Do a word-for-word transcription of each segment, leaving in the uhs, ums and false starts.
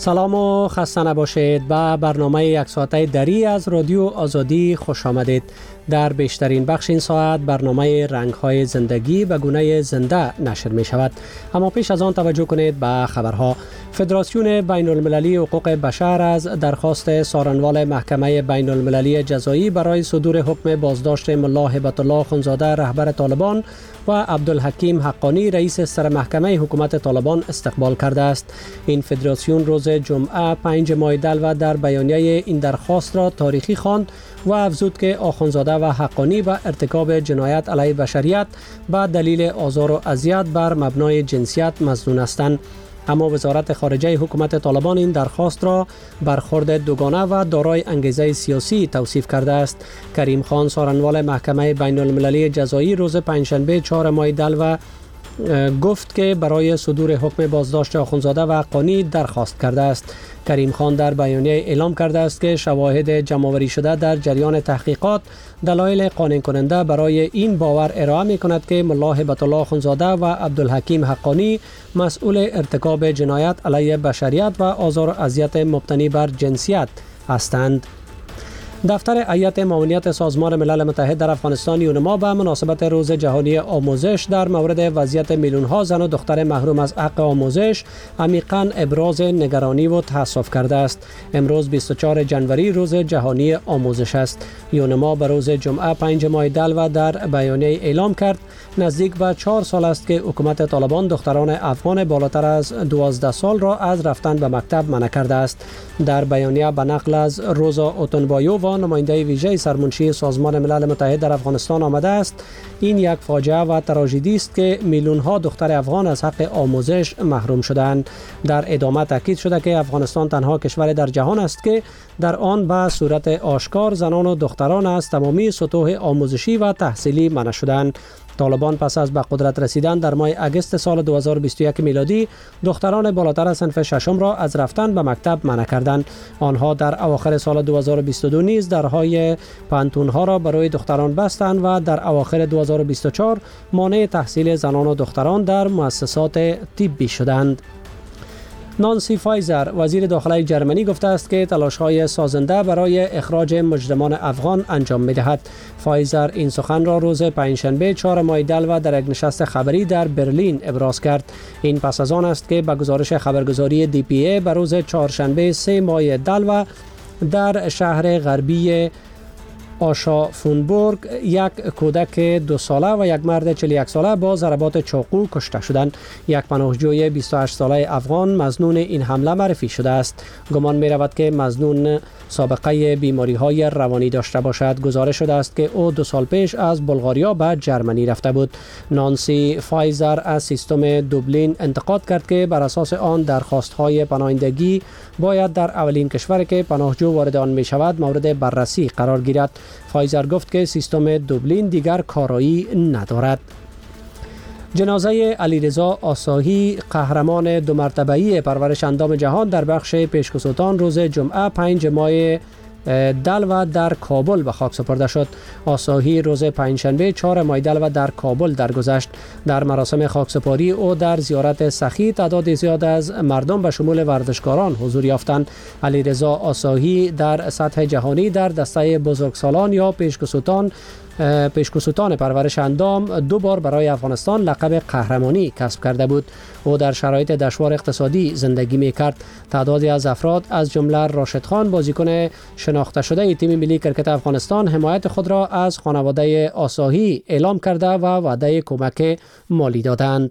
سلام و خسته نباشید. به برنامه یک ساعته دری از رادیو آزادی خوش آمدید. در بیشترین بخش این ساعت برنامه رنگ‌های زندگی به گونه زنده نشر می شود. اما پیش از آن توجه کنید به خبرها. فدراسیون بین المللی حقوق بشر از درخواست سارنوال محکمه بین المللی جزایی برای صدور حکم بازداشت ملا هبت الله اخوندزاده رهبر طالبان و عبدالحکیم حقانی رئیس سرمحکمه حکومت طالبان استقبال کرده است. این فدراسیون روز جمعه پنج ماه دلو در بیانیه این درخواست را تاریخی خواند و افزود که آخوندزاده و حقانی به ارتکاب جنایت علیه بشریت به دلیل آزار و اذیت بر مبنای جنسیت مظنون هستند. اما وزارت خارجه حکومت طالبان این درخواست را برخورد دوگانه و دارای انگیزه سیاسی توصیف کرده است. کریم خان سارنوال محکمه بین المللی جزایی روز پنجشنبه چهار ماه دلو گفت که برای صدور حکم بازداشت آخوندزاده و حقانی درخواست کرده است. کریم خان در بیانیه اعلام کرده است که شواهد جمع‌آوری شده در جریان تحقیقات دلایل قانع کننده برای این باور ارائه می کند که ملا هبت الله اخوندزاده و عبدالحکیم حقانی مسئول ارتکاب جنایت علیه بشریت و آزار و اذیت مبتنی بر جنسیت هستند. دفتر هیئت معاونیت سازمان ملل متحد در افغانستان یونما به مناسبت روز جهانی آموزش در مورد وضعیت میلیون‌ها زن و دختر محروم از حق آموزش عمیقاً ابراز نگرانی و تأسف کرده است. امروز بیست و چهارم ژانویه روز جهانی آموزش است. یونما به روز جمعه پنج ماه دلو در بیانیه اعلام کرد نزدیک به چهار سال است که حکومت طالبان دختران افغان بالاتر از دوازده سال را از رفتن به مکتب منع کرده است. در بیانیه به نقل از روزا اوتونبایو نماینده ویژه سرمنشی سازمان ملل متحد در افغانستان آمده است این یک فاجعه و تراژدی است که میلیون ها دختر افغان از حق آموزش محروم شدند. در ادامه تاکید شده که افغانستان تنها کشور در جهان است که در آن به صورت آشکار زنان و دختران از تمامی سطوح آموزشی و تحصیلی منع شدند. طالبان پس از به قدرت رسیدن در ماه اگست سال دو هزار و بیست و یک میلادی دختران بالاتر از صنف ششم را از رفتن به مکتب منع کردند. آنها در اواخر سال دو هزار و بیست و دو نیز درهای پانتون‌ها را برای دختران بستند و در اواخر دو هزار و بیست و چهار مانع تحصیل زنان و دختران در مؤسسات طبی شدند. نانسی فایزر وزیر داخلی جرمنی گفته است که تلاش‌های سازنده برای اخراج مجرمان افغان انجام می‌دهد. فایزر این سخن را روز پنجشنبه چهار ماه دلو در یک نشست خبری در برلین ابراز کرد. این پس از آن است که به گزارش خبرگزاری دی پی ای به روز چهارشنبه سه ماه دلو در شهر غربی آشافونبورگ یک کودک دو ساله و یک مرد چهل و یک ساله با ضربات چاقو کشته شدند. یک پناهجوی بیست و هشت ساله افغان مظنون این حمله معرفی شده است. گمان می رود که مظنون سابقه بیماری های روانی داشته باشد. گزارش شده است که او دو سال پیش از بلغاریا به جرمنی رفته بود. نانسی فایزر از سیستم دوبلین انتقاد کرد که بر اساس آن درخواست های پناهندگی باید در اولین کشوری که پناهجو وارد آن می شود مورد بررسی قرار گیرد. فایزر گفت که سیستم دوبلین دیگر کارایی ندارد. جنازه علیرضا آساهی قهرمان دو مرتبه‌ای پرورش اندام جهان در بخش پیشکسوتان روز جمعه پنج ماه دلو در کابل به خاک سپرده شد. آساهی روز پنجشنبه چهار ماه دلو در کابل درگذشت. در مراسم خاکسپاری او در زیارت سخی تعداد زیاد از مردم به شمول ورزشکاران حضور یافتند. علیرضا آساهی در سطح جهانی در دسته بزرگسالان یا پیشکسوتان پیشکسوتان پرورش اندام دو بار برای افغانستان لقب قهرمانی کسب کرده بود. او در شرایط دشوار اقتصادی زندگی می کرد. تعدادی از افراد از جمله راشد خان بازیکن شناخته شده تیم ملی کرکت افغانستان حمایت خود را از خانواده آساهی اعلام کرده و وعده کمک مالی دادند.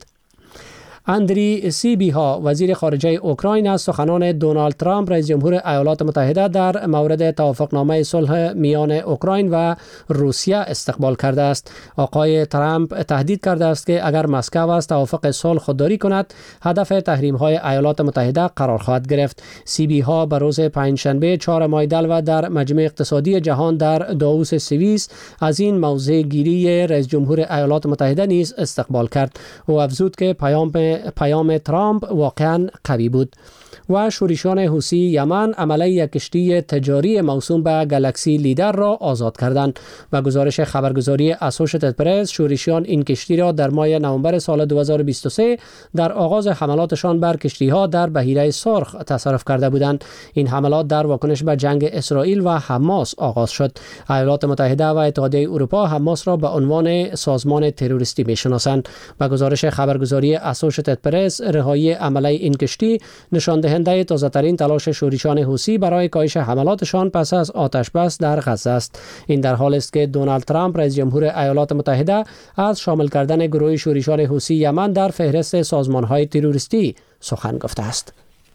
اندری سیبیها وزیر خارجه اوکراین از سخنان دونالد ترامپ رئیس جمهور ایالات متحده در مورد توافقنامه صلح میان اوکراین و روسیه استقبال کرده است. آقای ترامپ تهدید کرده است که اگر مسکو از توافق صلح خودداری کند هدف تحریم‌های ایالات متحده قرار خواهد گرفت. سیبیها به روز پنجشنبه چهار ماه دلو در مجمع اقتصادی جهان در داووس سوئیس از این موضع گیری رئیس جمهور ایالات متحده نیز استقبال کرد. او افزود که پیام پیام ترامپ واقعا قوی بود. و شورشیان حوثی یمن عمله یک کشتی تجاری موسوم به گالاکسی لیدر را آزاد کردند و گزارش خبرگزاری اسوشیتد پرس شورشیان این کشتی را در ماه نوامبر سال دو هزار و بیست و سه در آغاز حملاتشان بر کشتی ها در بحیره سرخ تصرف کرده بودند. این حملات در واکنش به جنگ اسرائیل و حماس آغاز شد. ایالات متحده و اتحادیه اروپا حماس را به عنوان سازمان تروریستی می‌شناسند. و گزارش خبرگزاری اسوشیتد پرس رهایی عمله این کشتی نشان دهنده تازه‌ترین تلاش شورشیان حوثی برای کاهش حملاتشان پس از آتش بس در غزه است. این در حالی است که دونالد ترامپ رئیس جمهور ایالات متحده از شامل کردن گروه شورشیان حوثی یمن در فهرست سازمان‌های تروریستی سخن گفته است.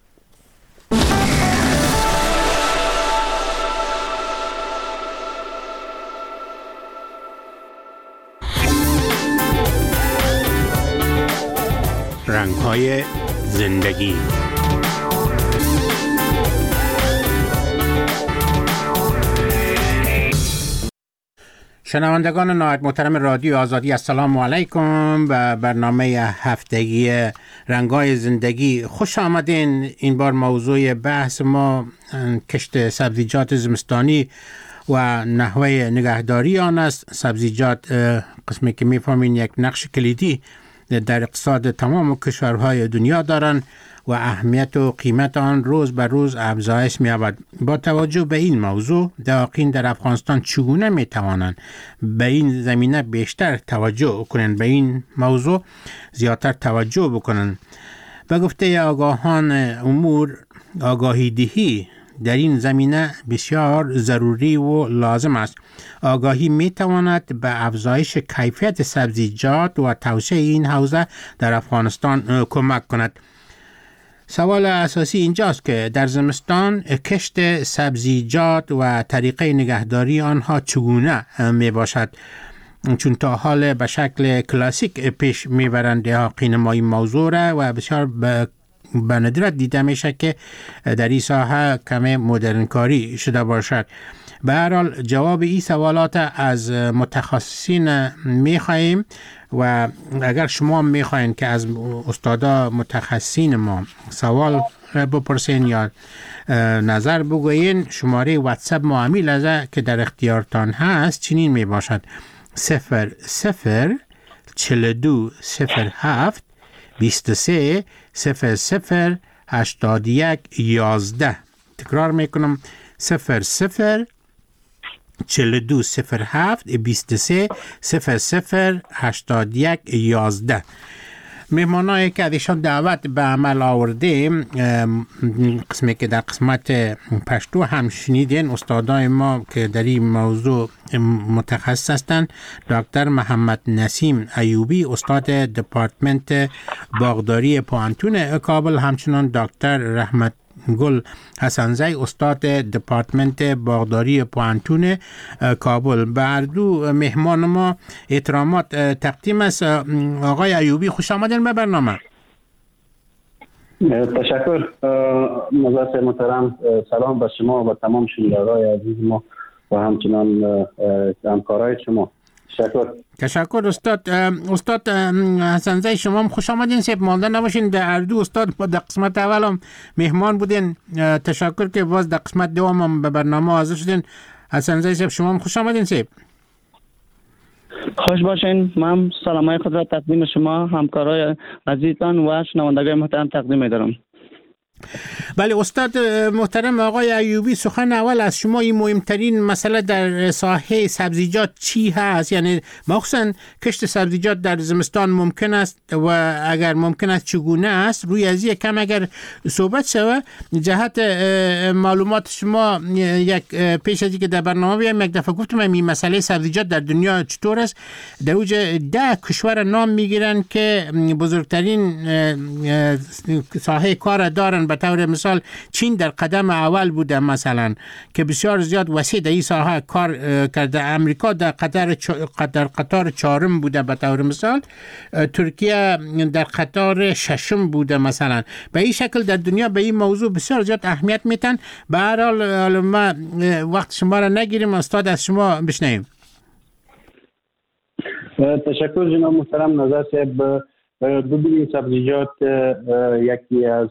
رنگ‌های زندگی. شنوندگان نهایت محترم رادیو آزادی، السلام علیکم. و برنامه هفتگی رنگ‌های زندگی خوش آمدین. این بار موضوع بحث ما کشت سبزیجات زمستانی و نحوه نگهداری آن است. سبزیجات قسمی که می‌فهمین یک نقش کلیدی در اقتصاد تمام کشورهای دنیا دارند و اهمیت و قیمت آن روز به روز افزایش می‌یابد. با توجه به این موضوع، دقیقاً در افغانستان چگونه می‌توانند به این زمینه بیشتر توجه کنند، به این موضوع زیادتر توجه بکنند؟ به گفته آگاهان امور، آگاهی دهی در این زمینه بسیار ضروری و لازم است. آگاهی می‌تواند به افزایش کیفیت سبزیجات و توسعه این حوزه در افغانستان کمک کند. سوال اساسی اینجاست که در زمستان کشت سبزیجات و طریقه نگهداری آنها چگونه می باشد؟ چون تا حال به شکل کلاسیک پیش میبرند حقین ما این موضوع را و بسیار به به ندرت دیده میشه که در این ساحه کمی مدرن کاری شده باشد. به هر حال جواب این سوالات از متخصصین میخواهیم و اگر شما میخواین که از استادا متخصصین ما سوال بپرسین یا نظر بگوین، شماره واتساپ ما امیل ازه که در اختیارتان هست چنین میباشد: صفر صفر چل دو صفر هفت بیست و سه صفر صفر هشتاد یک یازده. تکرار میکنم: صفر صفر چل دو صفر هفت بیست و سه صفر صفر هشتاد یک یازده. مهمانایی که ازشان دعوت به عمل آوردیم، قسمی که در قسمت پشتو هم شنیدین، استادای ما که در این موضوع متخصص هستند: دکتر محمد نسیم ایوبی، استاد دپارتمنت باغداری پوهنتون کابل، همچنان دکتر رحمت گل حسنزی، استاد دپارتمنت باغداری پوهنتون کابل. به هر دو مهمان ما احترامات تقدیم است. آقای ایوبی، خوش آمدین به برنامه. تشکر. نظرت محترم، سلام به شما و تمام شنوندگان عزیز ما و همچنان همکارای شما. تشکر. تشکر استاد. استاد حسنزی، شما هم خوش آمدین. سیب مانده نباشین. در اردو استاد در قسمت اول هم مهمان بودین. تشکر که باز در قسمت دوم هم به برنامه حاضر شدین. حسنزی سیب، شما هم خوش آمدین. سیب خوش باشین. من سلامای خود را تقدیم شما، همکارای عزیزتان و شنوندگان محترم تقدیم می‌دارم. بله استاد محترم آقای ایوبی، سخن اول از شما، این مهمترین مسئله در ساحه سبزیجات چی هست؟ یعنی مخصوصا کشت سبزیجات در زمستان ممکن است و اگر ممکن است چگونه است؟ روی از یک کم اگر صحبت شود جهت معلومات شما. یک پیش از اینکه در برنامه بیایم یک دفعه گفتم این مسئله سبزیجات در دنیا چطور است. در اوج ده کشور نام میگیرن که بزرگترین ساحه کار دارن. به طور مثال چین در قدم اول بوده مثلا که بسیار زیاد وسیع در این ساحه کار کرده. امریکا در قطار در قطار چهارم بوده به طور مثال. ترکیه در قطار ششم بوده مثلا. به این شکل در دنیا به این موضوع بسیار زیاد اهمیت میتن. به هر حال ما وقت شما را نگیریم، استاد از شما بشنویم. تشکر جناب محترم. نظر صاحب، ببینید سبزیجات یکی از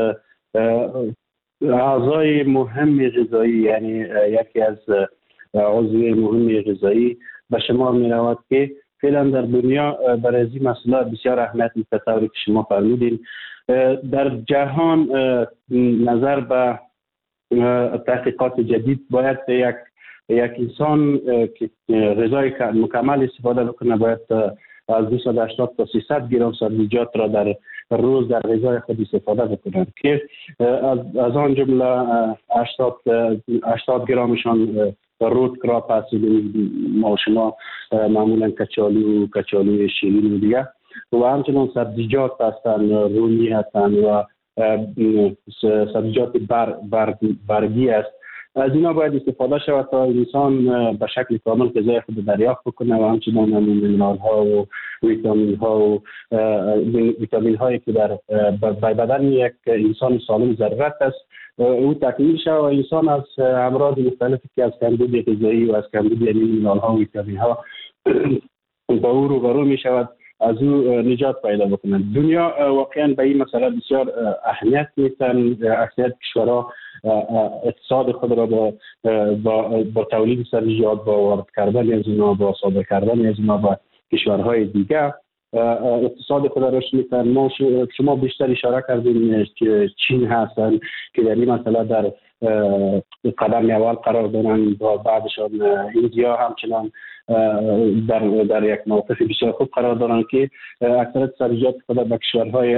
اعضای مهم غذایی، یعنی یکی از عضوی مهم غذایی به شمار می رود که فعلا در دنیا برای این مسئله بسیار اهمیت می‌پذیرد که شما فرمودین. در جهان نظر به تحقیقات جدید باید یک یک انسان که غذای مکمل استفاده بکنه باید از دویست و هشتاد تا سیصد گرم سبزیجات را در روز در غذای خود استفاده بکنند که از از آن جمله هشتاد گرمشان رود کراپ هست، ما شما معمولا کچالو و کچالو شیرین و دیگه، و همچنان سبزیجات هستند، رومی هستند و سبزیجات بر بر برگی است. از اینا باید استفاده شود تا انسان به شکل کامل غذای خود دریافت بکنه و همچنان مینرال ها و ویتامین ها و ویتامین هایی که در بدن یک انسان سالم ضرورت است او تکمیل شود و انسان از امراض مختلفی که از کمبود غذایی و از کمبود مینرال ها و ویتامین ها با او روبرو می شود، از او نجات پیدا بکنند. دنیا واقعا به این مسئله بسیار اهمیت میدن. اکثر کشورها اقتصاد خود را با با, با تولید سبزیجات، با وارد کردن از اینا، با صادر کردن از اینا با کشورهای دیگر اقتصاد خود را رشد میدن. ما شما بیشتر اشاره کردیم که چین هستن که در این مسئله در قدم اول قرار دارن و بعدشان ایندیا همچنان در در یک موقف بسیار خوب قرار دارن که اکثر سبزیجات خود به کشورهای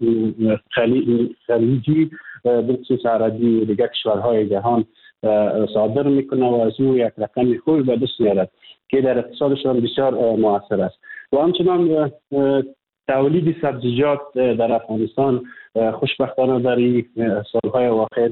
خلیجی به خصوص عربی و دیگر کشورهای جهان صادر میکنه و از او یک رقم خوبی به دست میارد که در اقتصادشان بسیار مؤثر است. و همچنان تولید سبزیجات در افغانستان خوشبختانه در این سالهای اواخر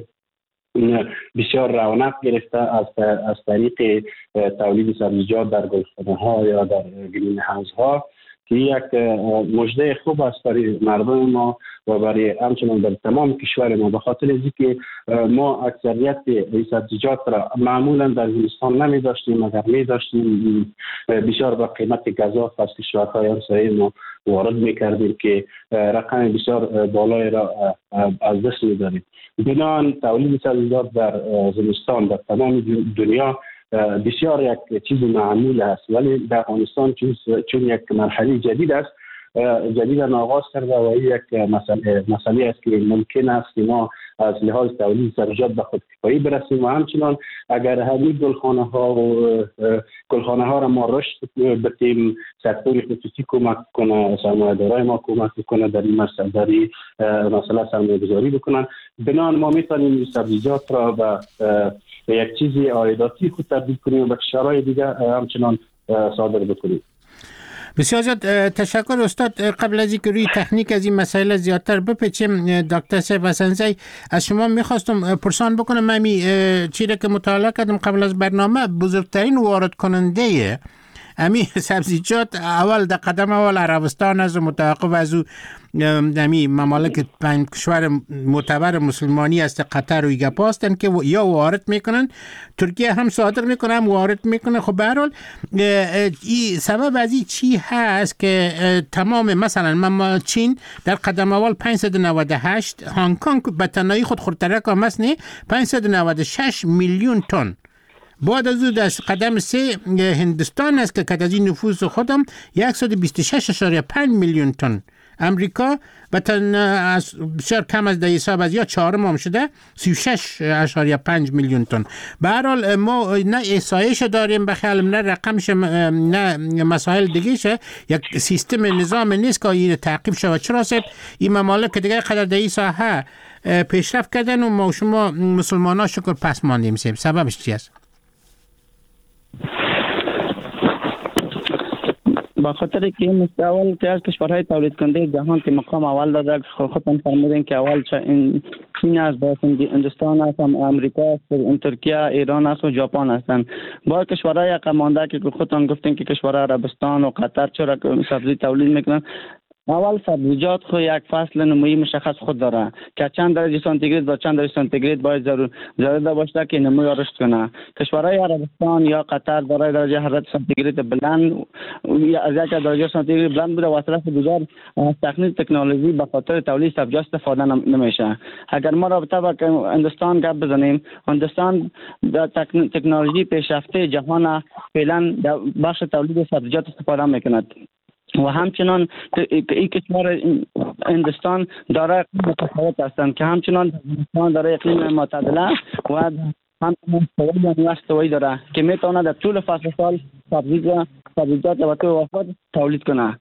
بسیار رونق گرفته از از طریق تولید سبزیجات در گلخانه ها یا در گرین هاوس ها که یک مژده خوب است برای مردم ما و برای همچنان در تمام کشور ما، به خاطر اینکه ما اکثریت این سبزیجات را معمولا در زمستان نمی داشتیم، مگر می داشتیم بسیار با قیمت گزاف از کشورهای همسایه ما وارد می کردیم که رقم بسیار بالای را از دست می داریم. بنابراین تولید سبزیجات در زمستان در تمام دنیا بسیار یک چیز معمول است، ولی در افغانستان چون یک مرحله جدید است، جدید آغاز کرده و یک مسئله مسئله است که ممکن است که ما از لحاظ تولید سبزیجات به خودکفایی برسیم و همچنان اگر همین گلخانه ها و گلخانه ها را ما رشد بدیم، سکتور خصوصی کمک کنه، سرمایه‌دارای ما کمک کنه در این مسئله در این مسئله سرمایه‌گذاری بکنن، بنابراین ما میتونیم سبزیجات را به یک چیزی عایداتی خود تبدیل کنیم و به کشورهای دیگر همچنان صادر بکنیم. بسیار زیاد تشکر استاد. قبل از اینکه روی تکنیک از این مسائل زیادتر بپیچیم، دکتر سیف حسنزی از شما میخواستم پرسان بکنم، من چیزی که مطالعه کردم قبل از برنامه، بزرگترین وارد کننده امی سبزیجات اول در قدم اول عربستان است و متوقف از او امی ممالک پنج کشور معتبر مسلمانی است، قطر و ایگپ هستند که یا وارد میکنن، ترکیه هم صادر میکنه هم وارد میکنه. خب به هر حال این سبب از این چی هست که تمام مثلا چین در قدم اول پانصد و نود و هشت، هنگ کنگ به تنهایی خود خورترک هم است نه پانصد و نود و شش میلیون تن، بعد از او در قدم سه هندوستان است که که از این نفوس خودم صد و بیست و شش اشاریه پنج میلیون تن، امریکا بطن بسیار کم از ده حساب از یا چهارم هم شده سی و شش اشاریه پنج میلیون تن. به هر حال ما نه احصایش داریم به خیالم، نه رقمش، نه مسائل دیگه شه، یک سیستم نظام نیست که این تعقیب شود. چرا سب این ممالک دیگه قدر در این ساحه پیشرفت کردن و ما شما مسلمان ها شکر پس ماندیم؟ سب سببش چی است؟ با خاطر که این اول که از کشورهای تولید کننده جهان که مقام اول داده، خودتون فرمودین که اول چین است، باز هندوستان است، امریکا است، ترکیه، ایران است و ژاپن هستند. با کشورهای عقب مانده که خودتون گفتین که کشورهای عربستان و قطر چرا سبزی تولید میکنن، اول سبزیجات خو یک فصل نمویی مشخص خود داره که چند درجه سانتیگراد با چند درجه سانتیگراد باید ضرور ضرور باشه که نمو رشد کنه. کشورهای عربستان یا قطر برای درجه حرارت سانتیگراد بلند یا از یک درجه سانتیگراد بلند بوده و از طرف دیگر تکنیک تکنولوژی به خاطر تولید سبزیجات استفاده نمیشه. اگر ما رابطه با هندوستان گپ بزنیم، هندوستان در تکنولوژی پیشرفته جهان فعلا در بخش تولید سبزیجات استفاده میکند و همچنان این کشور هندوستان داره اقلیم متفاوت هستند که همچنان هندوستان داره اقلیم معتدله و همچنان استوایی و استوایی داره که میتونه در طول فصل سال سبزیجات سبزیجات و توافق تولید کنه.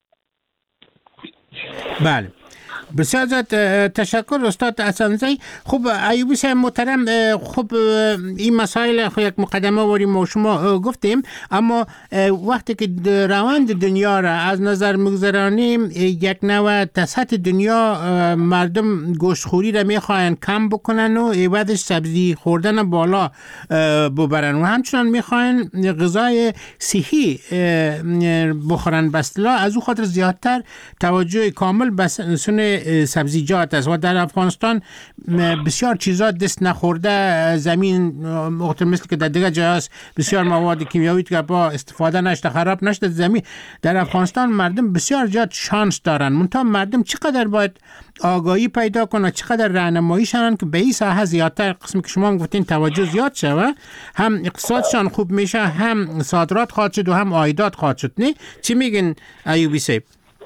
بله، بسیار زیاد تشکر استاد حسن‌زی. خب ایوبی صاحب محترم، خب این مسائل خب یک مقدمه وری ما شما گفتیم، اما وقتی که روند دنیا را از نظر میگذرانیم، یک نوع سطح دنیا مردم گوشتخوری را میخواین کم بکنن و عوضش سبزی خوردن بالا ببرن و همچنان میخواین غذای صحی بخورن. بس لا از او خاطر زیادتر توجه کامل به سن سبزیجات است و در افغانستان بسیار چیزا دست نخورده زمین مختلف مثل که در دیگر جای است بسیار مواد کیمیایی که با استفاده نشده خراب نشده زمین. در افغانستان مردم بسیار زیاد شانس دارن، منتها مردم چقدر باید آگاهی پیدا کنن، چقدر راهنمایی شدن که به این ساحه زیادتر قسمی که شما گفتین توجه زیاد شوه، هم اقتصادشان خوب میشه، هم صادرات خواهد شد و هم عایدات خواهد شد. نه چی میگن ایوبی صاحب؟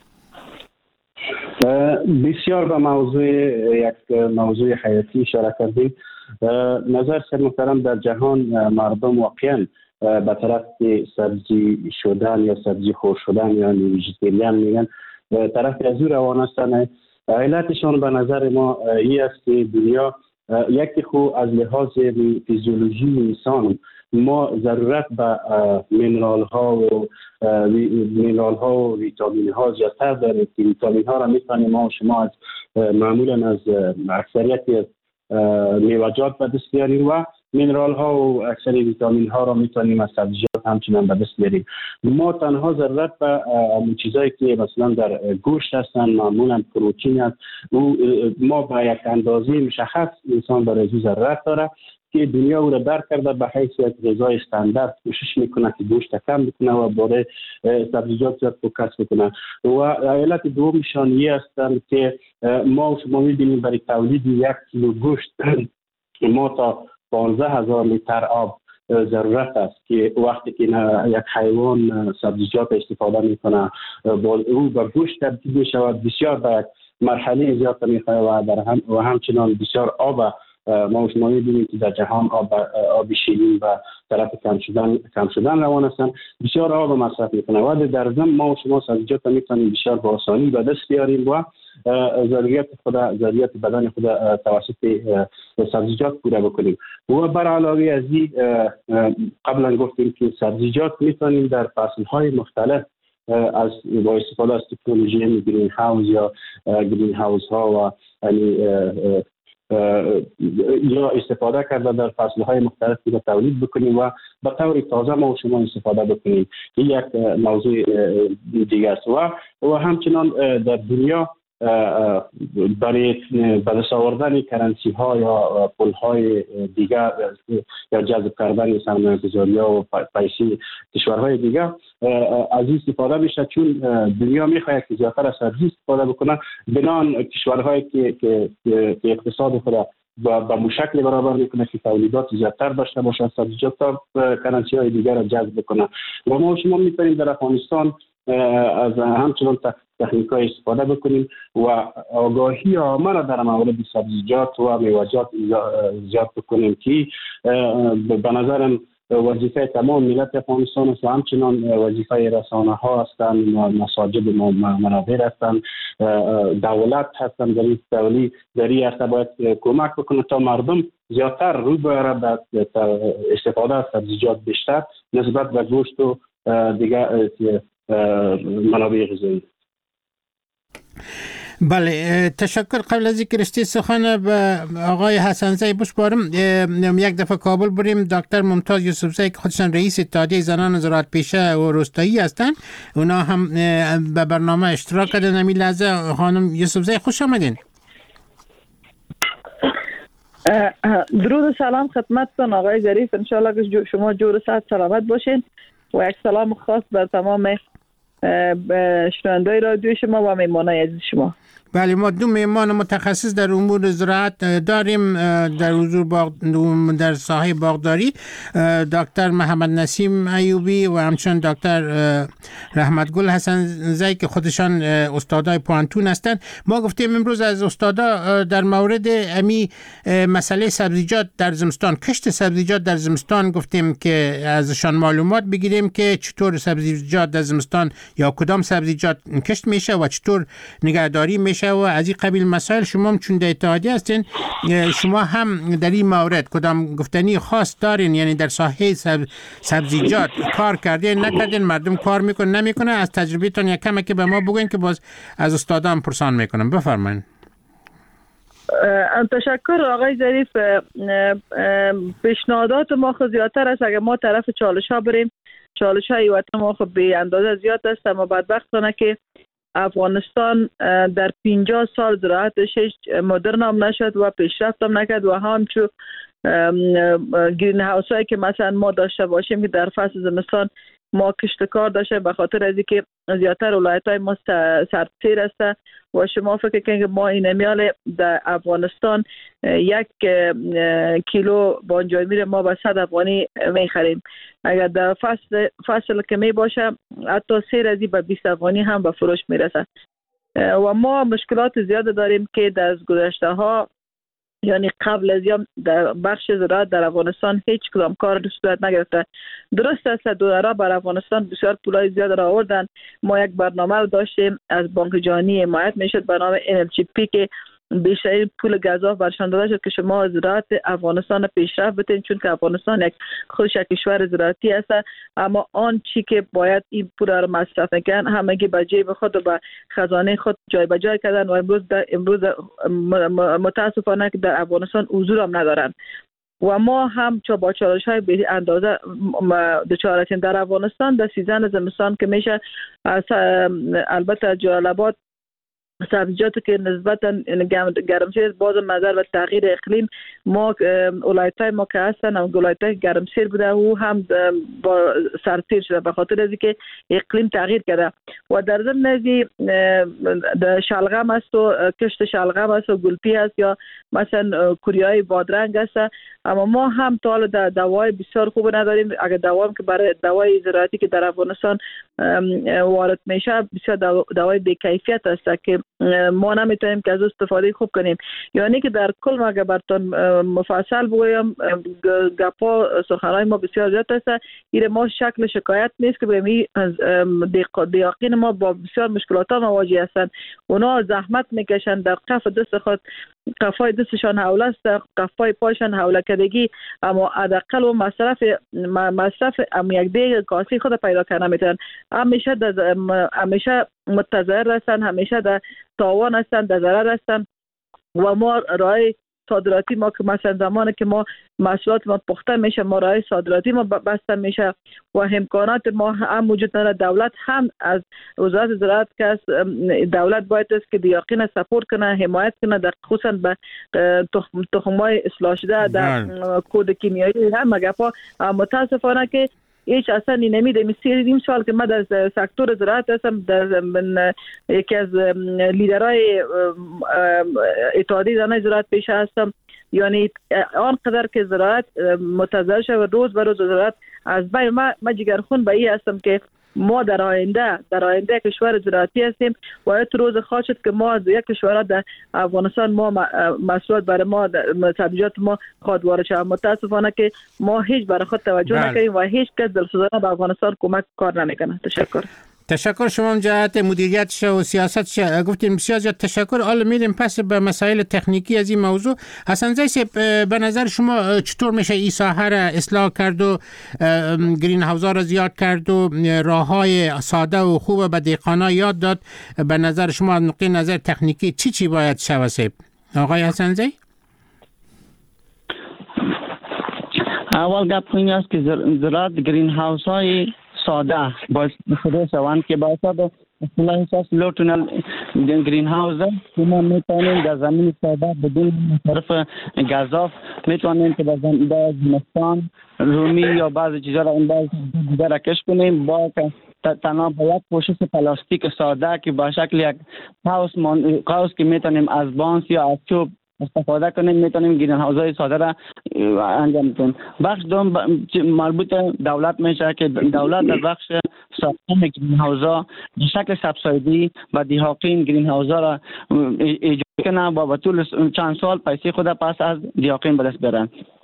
بسیار به موضوع یک موضوع حیاتی اشاره کردید. نظر سر محترم در جهان مردم واقعا به طرف سبزی شدن یا سبزی خور شدن یا ویژیتریان میگن طرف از او روان هستند. علتشان به نظر ما این است که دنیا یکی خو از لحاظ فیزیولوژی انسان ما ضرورت به مینرال ها و مینرال ها و ویتامین ها زیادتر داریم که ویتامین ها را میتونیم ما و شما از معمولا از اکثریت میوه‌جات به دست بیاریم و مینرال ها و اکثر ویتامین ها را میتونیم از سبزیجات همچنان به دست بیاریم. ما تنها ضرورت به اون چیزایی که مثلا در گوشت هستن معمولا پروتئین است، ما به یک اندازه مشخص انسان برای این ضرورت داره که دنیا او را درک کرده به حیث یک غذای استاندارد کوشش میکنه که گوشت کم بکنه و برای سبزیجات زیاد فوکس بکنه. و علت دومشان این هستند که ما شما میبینیم برای تولید یک کیلو گوشت ما تا پانزده هزار لیتر آب ضرورت است که وقتی که یک حیوان سبزیجات استفاده میکنه او به گوشت تبدیل میشود بسیار به مرحله زیاد میخواه و در هم و همچنان بسیار آب ما شما می‌بینیم که در جهان آب آب شیرین و طرف کم شدن کم شدن روان هستند، بسیار آب مصرف می‌کنه و در ضمن ما شما سبزیجات می‌تونیم بسیار با آسانی به دست بیاریم و ضروریات خود ضروریات بدن خود توسط سبزیجات پوره بکنیم. و بر علاوه از این قبلا گفتیم که سبزیجات می‌تونیم در فصل‌های مختلف از با استفاده از تکنولوژی گرین هاوس یا گرین هاوس ها و یعنی یا استفاده کرده در فصلهای مختلفی را تولید بکنیم و به طور تازه ما و شما استفاده بکنیم. این یک موضوع دیگر است و و همچنان در دنیا برای به دست آوردن کرنسی ها یا پول های دیگر یا جذب کردن سرمایه‌گذاری ها و پیسه کشورهای دیگر از این استفاده میشه، چون دنیا میخواهد که زیادتر از سبزی استفاده بکنه بنان کشورهایی که که اقتصاد خود به مشکل برابر میکنه که تولیدات زیادتر داشته باشه سبزیجات تا کرنسی های دیگر را جذب کنه. و ما شما میتونیم در افغانستان از همچنان تکنیک‌های استفاده بکنیم و آگاهی عامه را در مورد سبزیجات و میوه‌جات زیاد بکنیم که به نظرم وظیفه تمام ملت افغانستان است و همچنان وظیفه رسانه ها هستند، مساجد منابر هستند، دولت هستند در این تولی در این هسته باید کمک بکنه تا مردم زیادتر روی بیاره به استفاده از سبزیجات بیشتر نسبت به گوشت و دیگر منابع غذایی. بله تشکر. قبل از اینکه رشته سخن به آقای حسنزی بسپارم، یک دفعه کابل بریم. دکتر ممتاز یوسفزی که خودشان رئیس اتحادیه زنان زراعت پیشه و روستایی هستند، اونا هم به برنامه اشتراک کردن. همین لحظه خانم یوسفزی خوش آمدین. درود و سلام خدمتتون آقای ظریف، انشالله که شما جور و صحت سلامت باشین و یک سلام خاص بر تمام شنونده‌های رادیو شما و مهمانای عزیز شما. بله ما دو مهمان متخصص در امور زراعت داریم در حضور باغ در ساحه باغداری، دکتر محمد نسیم ایوبی و همچنین دکتر رحمتگل حسنزی که خودشان استادای پوانتون هستند. ما گفتیم امروز از استادا در مورد امی مسئله سبزیجات در زمستان، کشت سبزیجات در زمستان گفتیم که ازشان معلومات بگیریم که چطور سبزیجات در زمستان یا کدام سبزیجات کشت میشه و چطور نگهداری میشه و از این قبیل مسائل. شما هم چون در اتحادیه هستین، شما هم در این مورد کدام گفتنی خاص دارین؟ یعنی در ساحه سب... سبزیجات کار کردین نکردین، مردم کار میکنن نمیکنن؟ از تجربیتون یک کمی که به ما بگوین که باز از استادان پرسان میکنم. بفرمایید. تشکر آقای ظریف. پیشنهادات ما خود زیادتر است. اگر ما طرف چالش ها بریم، چالش های وطن ما خود به اندازه زیاد است، اما بدبختانه که افغانستان در پنجاه سال زراعتش مدرن هم نشد و پیشرفت هم نکرد و همچون گرین هاوس هایی که مثلا ما داشته باشیم که در فصل زمستان ما کشتکار داشته، به خاطر از اینکه زیادتر ولایت های ما سرسیر است و شما فکر کنید که ما این میال در افغانستان یک کیلو بانجان میره ما به صد افغانی میخریم. اگر در فصل فصل که می باشه حتی سه رزی به بیست افغانی هم به فروش میرسه و ما مشکلات زیاد داریم که در گذشته ها، یعنی قبل از یا در بخش زراعت در افغانستان هیچ کدام کار صورت نگرفته. درست است دولارا بر افغانستان بسیار پولای زیاد را آوردن. ما یک برنامه رو داشتیم از بانک جهانی حمایت میشد به نام ان ال جی پی که بیشترین پول گزاف برشان داده شد که شما زراعت افغانستان پیشرفت بدین، چون که افغانستان یک خودش یک کشور زراعتی است، اما آن چی که باید این پول را مصرف نکنن همگی به جیب خود و به خزانه خود جای به جای کردن و امروز در امروز متاسفانه که در افغانستان حضور هم ندارن و ما هم چه با چالش های به اندازه دچار هستیم در افغانستان. در سیزن زمستان که میشه البته جالبات سبزیجات که نسبتا گرمسیر باز نظر و تغییر اقلیم ما ولایت‌های ما که هستن هم ولایت‌های گرمسیر بوده و هم با سرسیر شده به خاطر از اینکه اقلیم تغییر کرده و در ضمن ازی در شلغم است و کشت شلغم است و گلپی است یا مثلا کوریای بادرنگ است، اما ما هم تا حالا دوای بسیار خوب نداریم. اگر دوام که برای دوای زراعتی که در افغانستان وارد میشه بسیار دوای بی‌کیفیت است که ما نمیتونیم که از استفاده خوب کنیم. یعنی که در کل ما براتون مفصل بگویم گپا سخنهای ما بسیار زیاد است. این ما شکل شکایت نیست که بگیم دیاقین ما با بسیار مشکلات مواجه هستند. اونا زحمت میکشن در قف دست خود، قفای دستشان حوله است، قفای پایشان حوله کردگی، اما حداقل و مصرف مصرف ام یک دیگ کاسی خود پیدا کنه نمیتونن. همیشه در همیشه متضرر هستن، همیشه در تاوان هستن، در ضرر هستن و ما رای صادراتی ما که مثلا زمانی که ما محصولات ما پخته میشه ما رای صادراتی ما بسته میشه و امکانات ما هم موجود نداره. دولت هم از وزارت زراعت که دولت باید است که دیاقین سپورت کنه، حمایت کنه، در خصوصا به تخم تخمای اصلاح شده در کود کیمیایی هم مگپا. متاسفانه که هیچ اصلا نمیده. مثل این سال که من در سکتور زراعت هستم، در من یکی از لیدرهای اتحادیه زنان زراعت پیشه هستم، یعنی آنقدر که زراعت متضرر شد و روز به روز زراعت از بین ما ما جگرخون به این هستم که ما در آینده در آینده کشور زراعتی هستیم و یک روز خواهد شد که ما از یک کشور در افغانستان ما محصولات برای ما سبزیجات ما خود وارد شود. متاسفانه که ما هیچ برای خود توجه نکنیم و هیچ کس دلسوزانه به افغانستان کمک کار نمیکنه. تشکر. تشکر شما جهت مدیریتش و سیاستش گفتیم بسیار زیاد تشکر. حالا میریم پس به مسائل تکنیکی از این موضوع. حسن زی به نظر شما چطور میشه این ساحه را اصلاح کرد و گرین هاوزا را زیاد کرد و راههای ساده و خوب به دهقانا یاد داد؟ به نظر شما از نقطه نظر تکنیکی چی چی باید شود آقای حسن زی؟ اول گپ این است که زراعت گرین هاوس های ساده باید بسیار شوند که باید اصطلاح اساس لو تونل گرین هاوس که ما میتونیم در زمین ساده بدون مصرف گازاف میتونیم که در زمستان رومی یا بعضی چیزا را انداز دیگر کش کنیم با تنها با یک پوشش پلاستیک ساده که با شکل یک هاوس هاوس که میتونیم از بانس یا از چوب استفاده کنیم میتونیم گرین هاوزهای ساده را انجام بدیم. بخش دوم مربوط دولت میشه که دولت در بخش ساختن گرین هاوزها به شکل سبسایدی و دیهاقین گرین هاوزها را ایجاد کنه و با طول چند سال پیسه خود پس از دیهاقین به دست برن.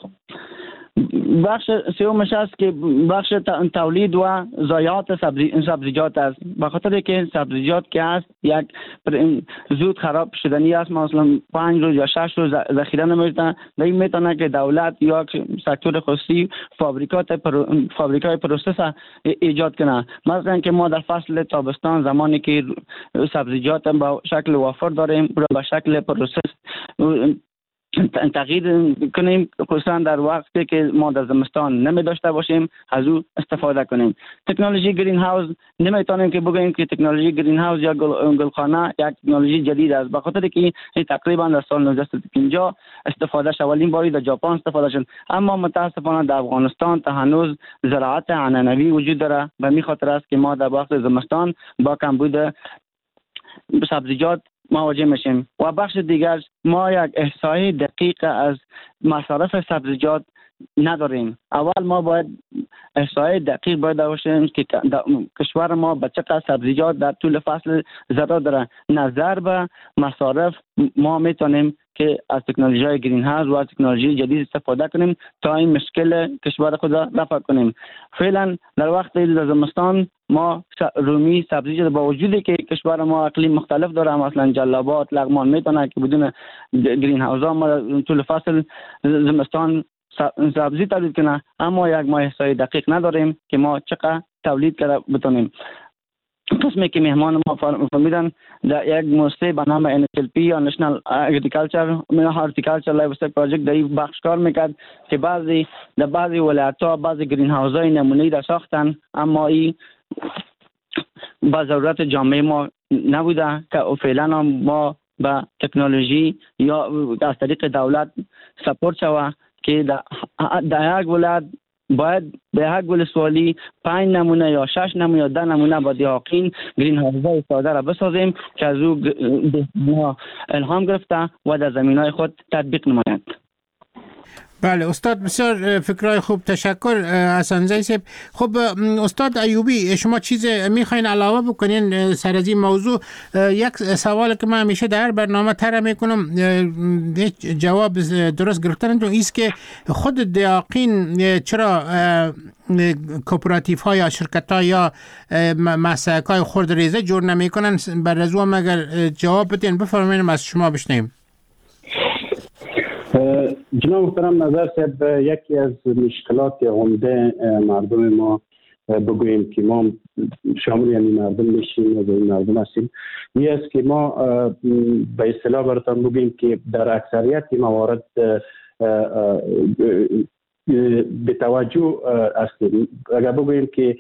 بخش سومش است که بخش تولید و ضایعات سبزیجات است. به خاطر که سبزیجات که است یک زود خراب شدنی است، مثلا پنج روز یا شش روز ذخیره نمی‌دارن. این میتونه که دولت یا سکتور خصوصی فابریکات پر... فابریکای پروسس ایجاد کنه. مثلا که ما در فصل تابستان زمانی که سبزیجات با شکل وافر داریم رو به شکل پروسس تغییر کنیم، خصوصا در وقتی که ما در زمستان نمی داشته باشیم از او استفاده کنیم. تکنولوژی گرین هاوس نمیتونیم که بگوییم که تکنولوژی گرین هاوس یا گل، گلخانه یک تکنولوژی جدید است، به خاطر که تقریبا در سال نوزده صد و پنجاه استفاده شد. اولین باری در ژاپن استفاده شد، اما متاسفانه در افغانستان تا هنوز زراعت عنعنوی وجود داره. به می خاطر است که ما در وقت زمستان با کمبود سبزیجات مواجه میشیم. و بخش دیگر ما یک احصایی دقیق از مصارف سبزیجات نداریم. اول ما باید احصایی دقیق باید داشتیم که کشور ما به چقدر سبزیجات در طول فصل ضرر داره. نظر به مصارف ما میتونیم که از تکنولوژی گرین هاوس و از تکنولوژی جدید استفاده کنیم تا این مشکل کشور خود را رفع کنیم. فعلا در وقت زمستان ما رومی سبزیجات با وجودی که کشور ما اقلیم مختلف داره، مثلا جلابات، لغمان میتونه که بدون گرین هاوس ما طول فصل زمستان سبزی تولید کنه، اما یک ما احصایی دقیق نداریم که ما چقدر تولید کرده بتونیم. قسمی که مهمان ما فهمیدن در یک موسسه به نام ان اچ ال پی یا نشنال اگریکالچر هارتیکالچر لایوستاک پروژکت در این بخش کار میکرد که بعضی در بعضی ولایت‌ها بعضی گرین هاوزهای نمونه‌ای را ساختن، اما این با ضرورت جامعه ما نبوده که فعلا ما با تکنولوژی یا از طریق دولت سپورت شوه که در یک ولایت باید به یک ولسوالی پنج نمونه یا شش نمونه یا ده نمونه با دیهاقین گرین هاوزهای ساده را بسازیم که از او دهقان‌ها الهام گرفته و در زمینهای خود تطبیق نمایند. بله استاد، بسیار فکرای خوب، تشکر حسن زی صاحب. خب استاد ایوبی، شما چیز میخواین علاوه بکنین سر از این موضوع؟ یک سوال که من همیشه در برنامه طرح میکنم جواب درست گرفتن تو ایست که خود دیهقین چرا کوپراتیف ها یا شرکت ها یا مسلک های خرد ریزه جور نمیکنن؟ بر از اون اگر جواب بدین بفرمایید از شما بشنویم. جناب محترم نظر صاحب، یکی از مشکلات عمده مردم ما بگوییم که ما شامل یعنی مردم میشیم و این مردم هستیم، این است که ما به اصطلاح براتون بگوییم که در اکثریت موارد به توجه هستیم. اگر بگوییم که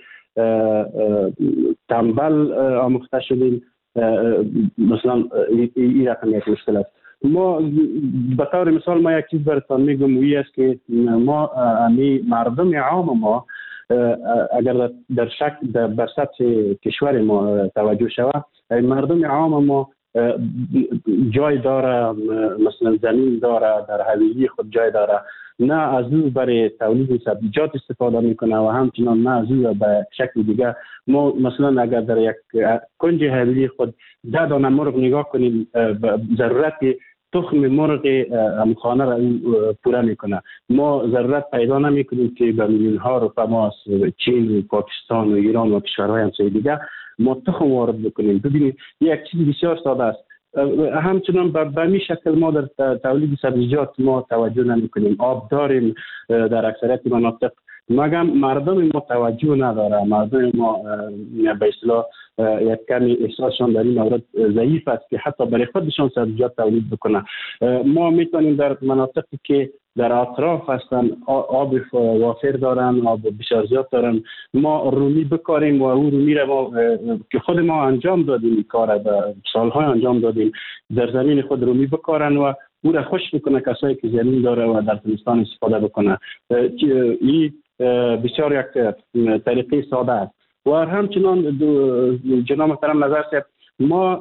تنبل آموخته شدیم، مثلا این رقم یک مشکل است. ما به طور مثال ما یک چیز براتون میگم، وی است که ما امی مردم عام ما اگر در شک در بر سطح کشور ما توجه شود، مردم عام ما جای داره، مثلا زمین داره، در حویلی خود جای داره، نه از او برای تولید سبزیجات استفاده میکنه و همچنان نه از او به شکل دیگه. ما مثلا اگر در یک کنج حویلی خود ده دانه مرغ نگاه کنیم، ضرورت تخم مرغ امخانه را پوره میکنه. ما ضرورت پیدا نمیکنیم که به میلیون ها روپه ما از چین و پاکستان و ایران و کشورهای همسایه دیگه ما تخم وارد بکنیم. ببینید یک چیز بسیار ساده است. همچنان به می شکل ما در تولید سبزیجات ما توجه نمی کنیم. آب داریم در اکثریت مناطق، مگر مردم ما توجه نداره. مردم ما به اصطلاح یک کمی احساسشان در این مورد ضعیف است که حتی برای خودشان سبزیجات تولید بکنه. ما میتونیم در مناطقی که در اطراف هستن آب وافر دارن، آب بسیار زیاد دارن، ما رومی بکاریم و اون رومی را ما که خود ما انجام دادیم، کار به سالهای انجام دادیم، در زمین خود رومی بکارن و او را خوش بکنه کسایی که زمین داره و در زمستان استفاده بکنه. این بسیار یک طریقه ساده است. و همچنان جناب محترم نظر صاحب، ما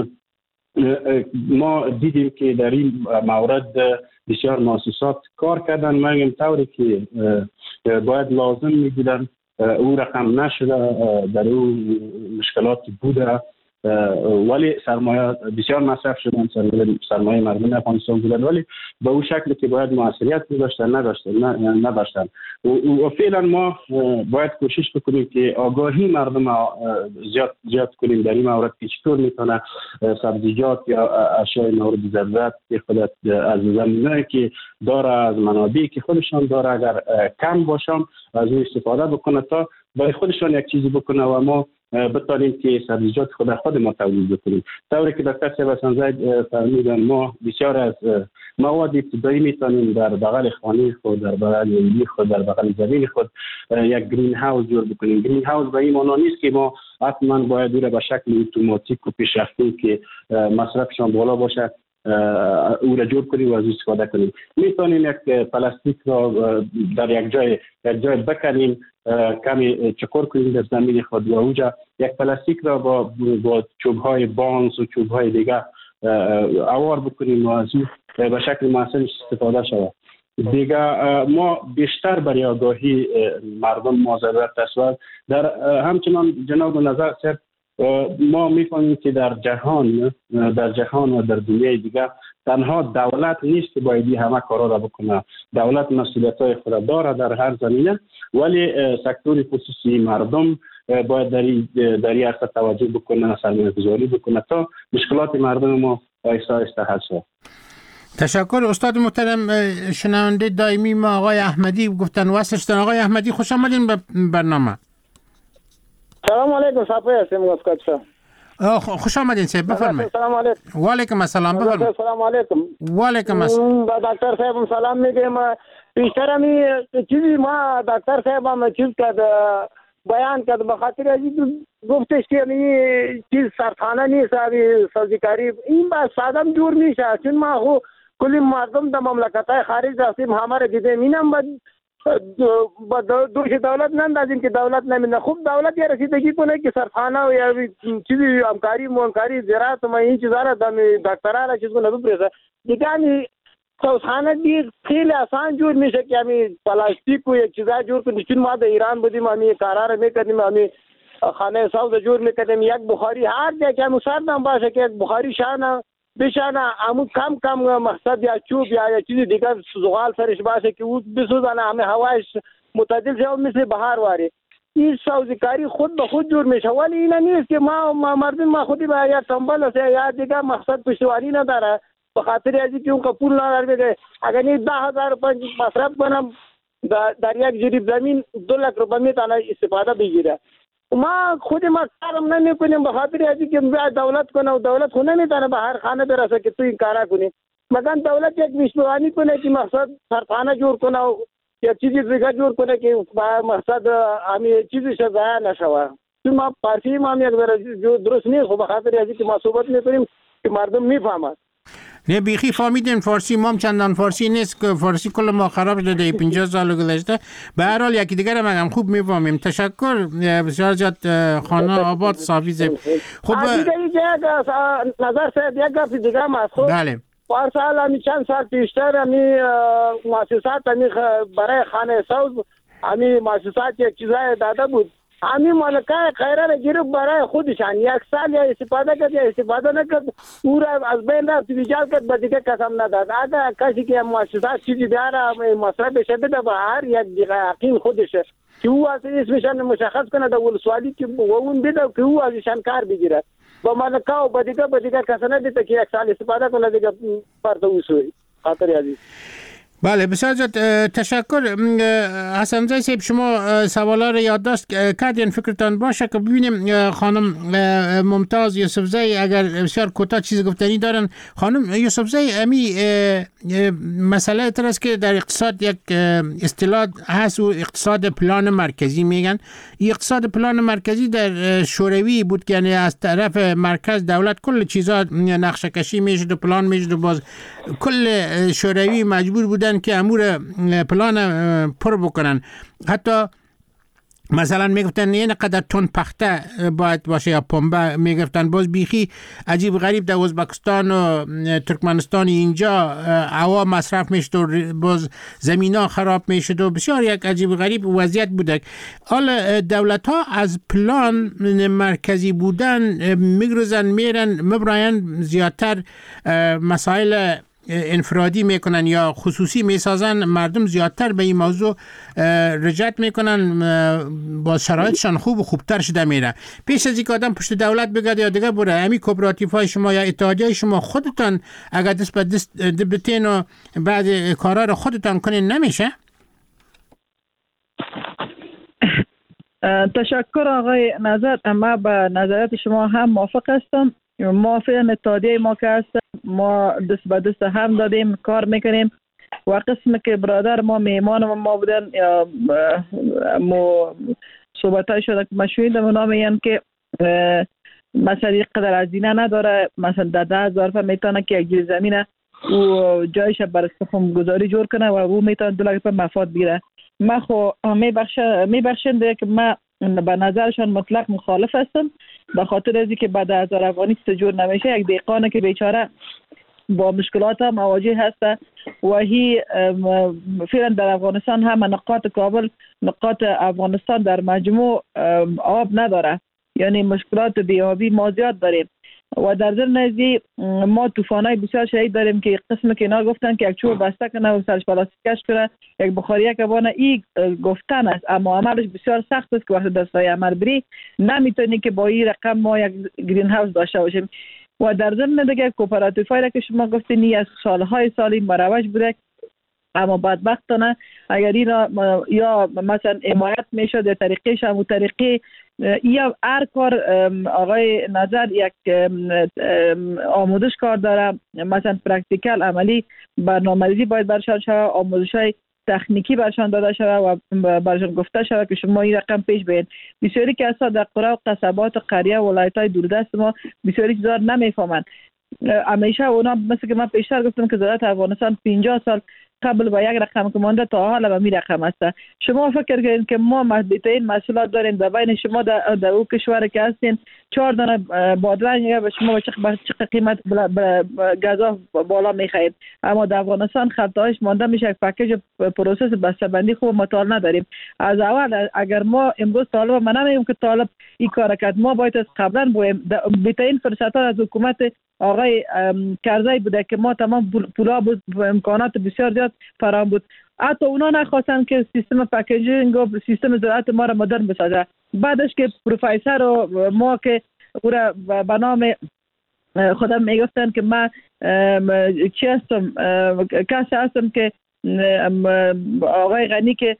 ما دیدیم که در این مورد بسیار مؤسسات کار کردن، مگم طوری که باید لازم می‌دیدن او رقم نشده، در اون مشکلات بوده، ولی سرمایه بسیار مصرف شدن، سرمایه مردم افغانستان بودن، ولی به اون شکلی که باید موثریت داشتن نداشتن نداشتن و فعلا ما باید کوشش بکنیم که آگاهی مردم زیاد زیاد کنیم در این مورد که چطور میتونه سبزیجات یا اشیاء مورد ضرورت که خودت از زمینه‌ای که داره، از منابعی که خودشان داره، اگر کم باشم از اون استفاده بکنه تا برای خودشان یک چیزی بکنه و ما بتانیم که سبزیجات خود خود ما تولید بکنیم. طوری که دکتر صاحب حسن زید فرمودن، ما بسیار از مواد ابتدایی میتونیم در بغل خانه خود، در بغل ایلی خود، در بغل زمین خود یک گرین هاوس جور بکنیم. گرین هاوس به این معنی نیست که ما حتما باید او را به شکل اتوماتیک و پیشرفته که مصرفشان بالا باشه او را جور کنیم و از استفاده کنیم. میتونیم یک پلاستیک را در یک جای یک جای بکنیم، کمی چکور کنیم در زمین خود و اونجا یک پلاستیک را با با چوب‌های بانس و چوب‌های دیگه اوار بکنیم و از اون به شکل مؤثر استفاده شود. دیگه ما بیشتر برای آگاهی مردم ما ضرورت است. در همچنان جناب نظر صاحب، ما می‌فهمیم که در جهان در جهان و در دنیای دیگه تنها دولت نیست که باید همه کارا را بکنه. دولت مسئولیت‌های خود داره در هر زمینه، ولی سکتور خصوصی، مردم باید در در این عرصه توجه بکنه، سرمایه‌گذاری بکنه تا مشکلات مردم ما آهسته آهسته حل شود. تشکر. استاد محترم، شنونده دائمی ما آقای احمدی گفتن واسه شدن. آقای احمدی خوش آمدین به برنامه. سلام علیکم. صافی هستم مسکات شو. خوش آمدین صاحب، بفرمایید. سلام علیکم. و علیکم السلام، بفرمایید. سلام علیکم. و علیکم السلام. دکتر صاحب سلام میگم. بیشتر می چیزی ما دکتر صاحب هم چیز کرد، بیان کرد، به خاطر از گفتش که این چیز سرطانه نیست، ابی سازیکاری این با سادم جور میشه. چون ما خو کلی مردم در مملکت‌های خارج هستیم، همه دیدیم، اینم با دوش دولت نندازیم که دولت نمیده. خوب دولت یه رسیدگی کنه که سرخانه و یا چیزی همکاری مونکاری زراعت و این چیزا را دم دکترا را چیز کنه بپرسه. دیگه می توسانه دی خیلی آسان جور میشه که می پلاستیک و یک چیزا جور کنیم. چون ما در ایران بودیم، می کارا میکردیم، می خانه ساز جور میکردیم. یک بخاری هر جا که مسردم باشه که یک بخاری شانه بشانه امو کم کم مقصد یا چوب یا یا چیزی دیگر زغال سرش باشه که او بسوزانه همه هوایش متعدل شه مثل بهار واری. این سازیکاری خود به خود جور میشه، ولی این نیست که ما, ما مردم ما خودی با یا تنبل است یا دیگر مقصد پشتوانی نداره، به خاطر ازی که اون که پول نداره. اگر این ده هزار روپیه مصرف کنم در یک جریب زمین دو لک روپیه میتونه استفاده بگیره. ما خود ما کارم نمیکنیم به خاطر ازی که دولت کنه و دولت خود نمیتونه به هر خانه برسه که تو این کارا کنی. مثلا دولت یک پشتوانی کنه که مقصد سرخانه جور کنه و یا چیزی دیگه جور کنه که مقصد همین چیزش ضایع نشوه. چون ما فارسی ما هم یک درست نیست، خب به خاطر ازی که ما صحبت میکنیم که مردم میفهمند. نه بیخی فهمیدیم فارسی ما هم چندان فارسی نیست که فارسی کل ما خراب شده پنجاه سال گذشته. به هر حال یکی دیگر هم خوب میفهمیم. تشکر بسیار زیاد خانه آباد صافی. خب نظر صاحب یک گفت دیگه هم هست. خب بله. پارسال همی چند سال پیشتر همی مؤسسات همی برای خانه ساز همی مؤسسات یک چیزای داده بود. همی مالکای خیره را گیرفت برای خودشان. یک سال یا استفاده کرد یا استفاده نکرد، او را از بین رفت ویجال کرد، به دیگه قسم نداد. اگر کسی که مؤسسات چیزی بیاره مصرف بشه بده به هر یک دیگه یقین خودشه. که او از اسمشان مشخص کنه در ولسوالی که و اون بده که او ازشان کار بگیره با مالکا و با دیگه با دیگه کسا نده که یک سال استفاده کنه دیگه فرد اوسوی خاطر عزیز. بله بسیار زیاد تشکر. حسن زی صاحب شما سوالا رو یادداشت کردین، فکرتان باشه که ببینیم خانم ممتاز یوسفزی اگر بسیار کوتاه چیز گفتنی دارن. خانم یوسفزی امی مسئله تر است که در اقتصاد یک اصطلاح هست و اقتصاد پلان مرکزی میگن. این اقتصاد پلان مرکزی در شوروی بود که یعنی از طرف مرکز دولت کل چیزا نقشه کشی میشد و پلان میشد و باز کل شوروی مجبور بودن که امور پلان پر بکنن. حتی مثلا میگفتن این قدر تن پخته باید باشه یا پنبه میگفتن. باز بیخی عجیب غریب در ازبکستان و ترکمنستان اینجا هوا مصرف میشد و باز زمین ها خراب میشد و بسیار یک عجیب غریب وضعیت بوده. حالا دولت ها از پلان مرکزی بودن میگرزن میرن مبراین زیادتر مسائل انفرادی میکنن یا خصوصی میسازن، مردم زیادتر به این موضوع رجعت میکنن، با شرایطشان خوب و خوبتر شده میره. پیش از اینکه آدم پشت دولت بگرده یا دیگه بره، همین کوپراتیف های شما یا اتحادیه شما خودتان اگر دست به دست بتین و بعد کارا رو خودتان کنین نمیشه؟ تشکر آقای نظر. ما با نظرات شما هم موافق هستم. ما فعلا اتحادیه ما که هستم ما دست به دست هم دادیم کار میکنیم و قسم که برادر ما میمان ما بودن یا ما صحبت های شده که مشهوری اونا میگن که مثلا یک قدر هزینه نداره، مثلا ده ده هزار روپیه میتونه که یک جای زمینه و جایش بر استخدام گذاری جور کنه و او میتونه دو لک روپیه مفاد بگیره. ما خو میبخشن دیگه که ما به نظرشان مطلق مخالف هستم، به خاطر از اینکه بعد هزار افغانی جور نمیشه. یک دهقانه که بیچاره با مشکلات مواجه هست و هی فعلا در افغانستان هم نقاط کابل نقاط افغانستان در مجموع آب نداره، یعنی مشکلات بیابی ما زیاد داریم و در ضمن ازی ما طوفانای بسیار شدید داریم که قسم که اینا گفتن که یک چوب بسته کنه و سرش پلاستیکش کنه یک بخاریه که بانه ای گفتن است، اما عملش بسیار سخت است که وقت دستای عمل بری نمیتونی که با این رقم ما یک گرین هاوس داشته باشیم. و در ضمن دیگه کوپراتیف هایی که شما گفتین از سالهای سالی مروج بوده، اما بدبختانه اگر این یا مثلا حمایت میشد یا طریقش هم و طریقی یا هر کار آقای نظر یک آموزش کار داره، مثلا پرکتیکل عملی برنامه‌ریزی باید برشان شود، آموزش های تکنیکی برشان داده شود و برشان گفته شود که شما این رقم پیش برید. بسیاری که اصلا در قرى و قصبات و قریه و ولایت های دوردست ما بسیاری چیزا نمیفهمند. همیشه اونا مثل که من پیشتر گفتم که زراعت افغانستان پنجاه سال قبل با یک رقم که مانده تا حالا به می رقم است. شما فکر کنید که ما محدودترین محصولات داریم در بین شما در, در او کشور که هستین چهار دانه بادرنگ به شما به چه قیمت گازا بالا میخرید، اما در افغانستان خطاش مانده میشه یک پکیج پروسس بسته‌بندی خوب مطالعه نداریم. از اول اگر ما امروز طالب ما نمیگیم که طالب این کار کرد، ما باید از قبلا بویم بهترین فرصت از حکومت آقای کرزی بوده که ما تمام پولا بود و امکانات بسیار زیاد فراهم بود، حتی اونا نخواستن که سیستم پکیجینگ و سیستم زراعت ما را مدرن بسازه. بعدش که پروفسور و ما که او را به نام خودم میگفتن که من چی هستم کسی هستم که آقای غنی که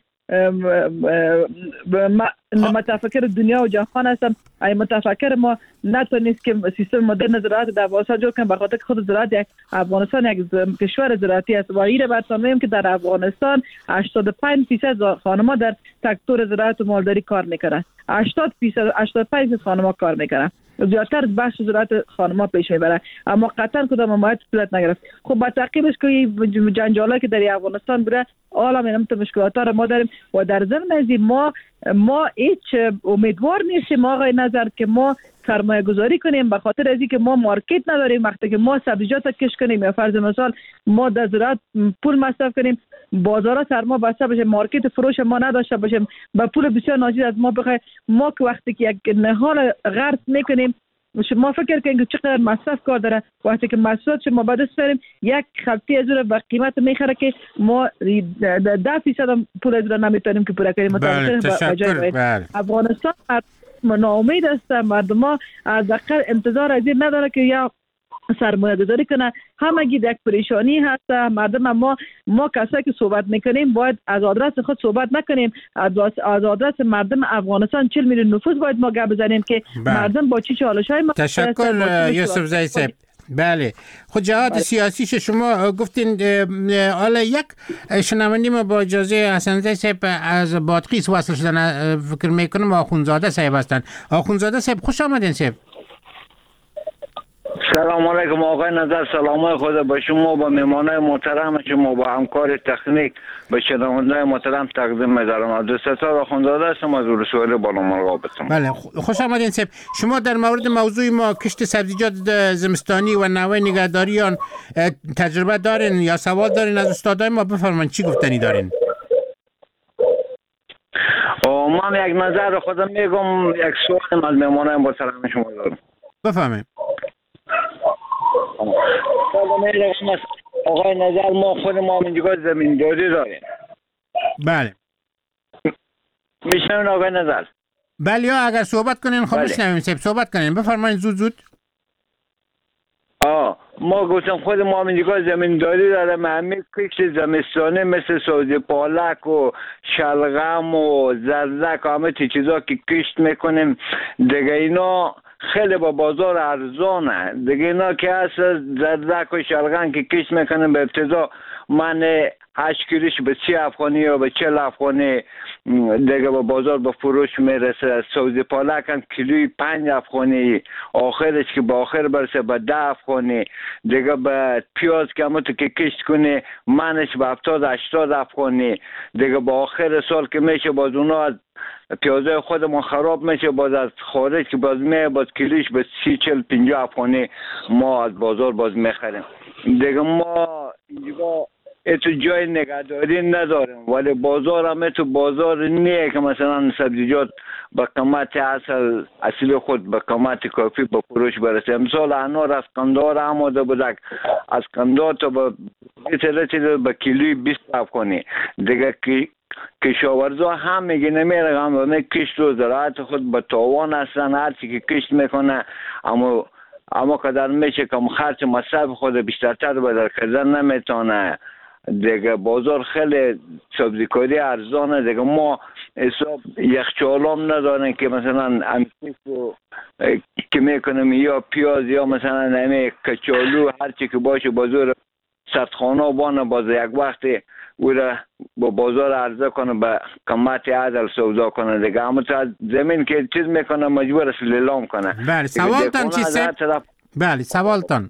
متفکر دنیا و جهان هستم، ای متفکر ما نتونست که سیستم مدرن زراعت در افغانستان جور کنه، بخاطر که خود زراعت یک افغانستان یک کشور زراعتی است و این براتون میگم که در افغانستان هشتاد و پنج درصد خانم‌ها در سکتور زراعت و مالداری کار میکنن، هشتاد درصد هشتاد و پنج درصد خانم‌ها کار میکنن، زیادتر بخش زراعت خانم‌ها پیش میبره، اما قطعا کدام حمایت صورت نگرفت. خب با تعقیبش که جنجالی که در افغانستان بوده حالا میگم تو مشکلات را ما داریم و در ضمن از ما ما هیچ امیدوار نیستیم آقای نظر که ما سرمایه گذاری کنیم، به خاطر از اینکه ما مارکت نداریم. وقتی که ما سبزیجات کش کنیم یا فرض مثال ما در زراعت پول مصرف کنیم، بازارا سرما بسته باشه، مارکت فروش ما نداشته باشیم، با پول بسیار ناچیز از ما بخوای، ما که وقتی که یک نهال غرس میکنیم شما فکر کنید که چقدر مصرف کار داره. وقتی که محصولات شما بعد استفاریم یک خلطی از اون به قیمت میخره که ما ده فیصد پول از اون نمیتونیم که پورا کنیم. بله تشکر. بله. افغانستان ناامید است، مردم ها از اقل انتظار از این نداره که یا سرمایه گذاری کنه. همگی یک پریشانی هست مردم. ما ما کسایی که صحبت میکنیم باید از آدرس خود صحبت نکنیم، از آدرس مردم افغانستان چهل میلیون نفوس باید ما گپ بزنیم که بله. مردم با چی چالش‌های ما. تشکر یوسف زئی صاحب. بله خود جهات بله. سیاسی شما گفتین. حالا یک شنونده ما با اجازه حسن زئی صاحب از بادغیس وصل شدن، فکر میکنم آخونزاده صاحب هستن. آخونزاده صاحب خوش آمدین صاحب. سلام علیکم آقای نظر، سلام خدا با شما، با مهمانای محترم شما، با همکار تکنیک، با شنونده‌های محترم تقدیم می‌دارم. عبدالستار آخوندزاده هستم از ولسوالی بالامرغاب هستم. بله خوش آمدین صاحب. شما در مورد موضوع ما کشت سبزیجات زمستانی و نوع نگهداری آن تجربه دارین یا سوال دارین از استادای ما؟ بفرمایید چی گفتنی دارین؟ من یک نظر خودم میگم، یک سوال از مهمانای محترم شما دارم. بفرمایید. آقای نظر ما خود ما منجگاه زمینداری داریم. بله میشنون آقای نظر؟ بله یا اگر صحبت کنین خب میشنویم صاحب، صحبت کنین بفرمایید زود زود. آه ما گفتم خود ما منجگاه زمینداری داریم. همه کشت زمستانه مثل سوزی پالک و شلغم و زردک و همه تی چیزا که کشت میکنیم دیگه اینا خیلی با بازار ارزانه دیگه. اینا که هست زردک و شلغم که کشت میکنن به ابتدا من هشت کیلوش به سی افغانی یا به چهل افغانی دیگه با بازار به فروش میرسه. سوزی پالک هم کیلوی پنج افغانی، آخرش که با آخر برسه به ده افغانی دیگه. به پیاز که همون که کشت کنی منش به هفتاد هشتاد افغانی دیگه. با آخر سال که میشه باز اونا از پیازه خودمون خراب میشه، باز از خارج که باز می باز کیلوش به سی چل پنجاه افغانی ما از بازار باز میخریم دیگه. ما اینجا اتو جای نگهداری نداریم ولی بازار هم اتو بازار نیه که مثلا سبزیجات با قیمت اصل اصلی خود با قیمت کافی با فروش برسه. مثال انار از قندهار آماده بودک، از قندهار تا با با کیلوی بیست افغانی دیگه. که کشاورزا هم میگه نمیره هم کشت و زراعت خود به تاوان هستن، هرچی که کشت میکنه اما اما قدر میشه که خرچ مصرف خود بیشترتر بدر کردن نمیتونه دیگه. بازار خیلی سبزیکاری ارزانه دیگه. ما حساب یخچالام ندارن که مثلا امسیک که میکنم یا پیاز یا مثلا نمی کچالو هرچی که باشه بازار سردخانه بانه باز یک وقتی او را با بازار عرضه کنه به قیمت عدل سودا کنه دیگه. اما تا زمین که چیز میکنه مجبور است لیلام کنه. بله سوالتان چی سه؟ طرف... بله سوالتان.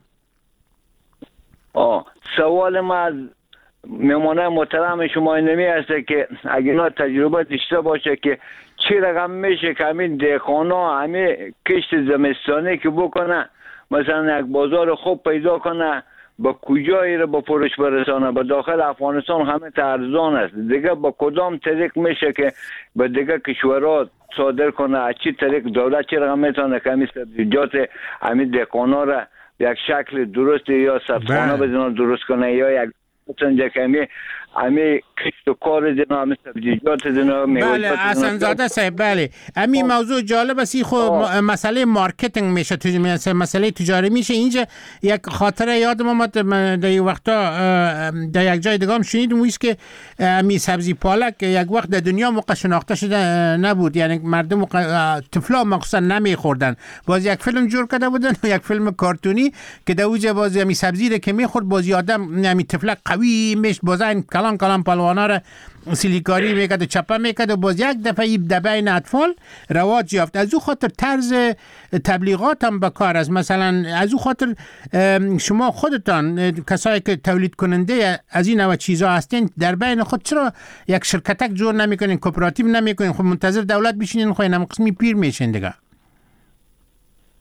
آه سوال ما از مهمانه محترم شما اینمی هسته که اگه اینا تجربه داشته باشه که چی رقم میشه که همین دهقانا همین کشت زمستانی که بکنه مثلا یک بازار خوب پیدا کنه با کجایی رو با فروش برسانه؟ با داخل افغانستان همه ارزان است دیگه. با کدام طریق میشه که به دیگه کشورها صادر کنه؟ از چی طریق دولت چی رقم میتونه که همین سبزیجات همین دهقانا را یک شکل درست یا سردخانه بزنه درست کنه یا یک مثلا کمی امی کشت و کار دینا امی سبزیجات دینا. بله حسن زاده صاحب بله امی موضوع جالب است. خب مسئله مارکتینگ میشه، مسئله تجاری میشه. اینجا یک خاطره یادم اومد در یک وقتا در یک جای دیگه هم شنیدم ویست که امی سبزی پالک یک وقت در دنیا موقع شناخته شده نبود، یعنی مردم طفلا مخصوصا نمیخوردن. باز یک فیلم جور کرده بودن یک فیلم کارتونی که در اوج باز امی سبزی رو که میخورد باز آدم امی طفلا قوی میشد، باز این کلان کلان پلوانا را سیلیکاری میکرد و چپه میکرد و باز یک دفعه در بین اطفال رواج یافت. از او خاطر طرز تبلیغات هم بکار است. مثلا از او خاطر شما خودتان کسایی که تولید کننده از این نوع چیزا هستین در بین خود چرا یک شرکتک جور نمیکنین، کوپراتیو نمیکنین؟ خب منتظر دولت بشینین خب این قسمی پیر میشین دیگه.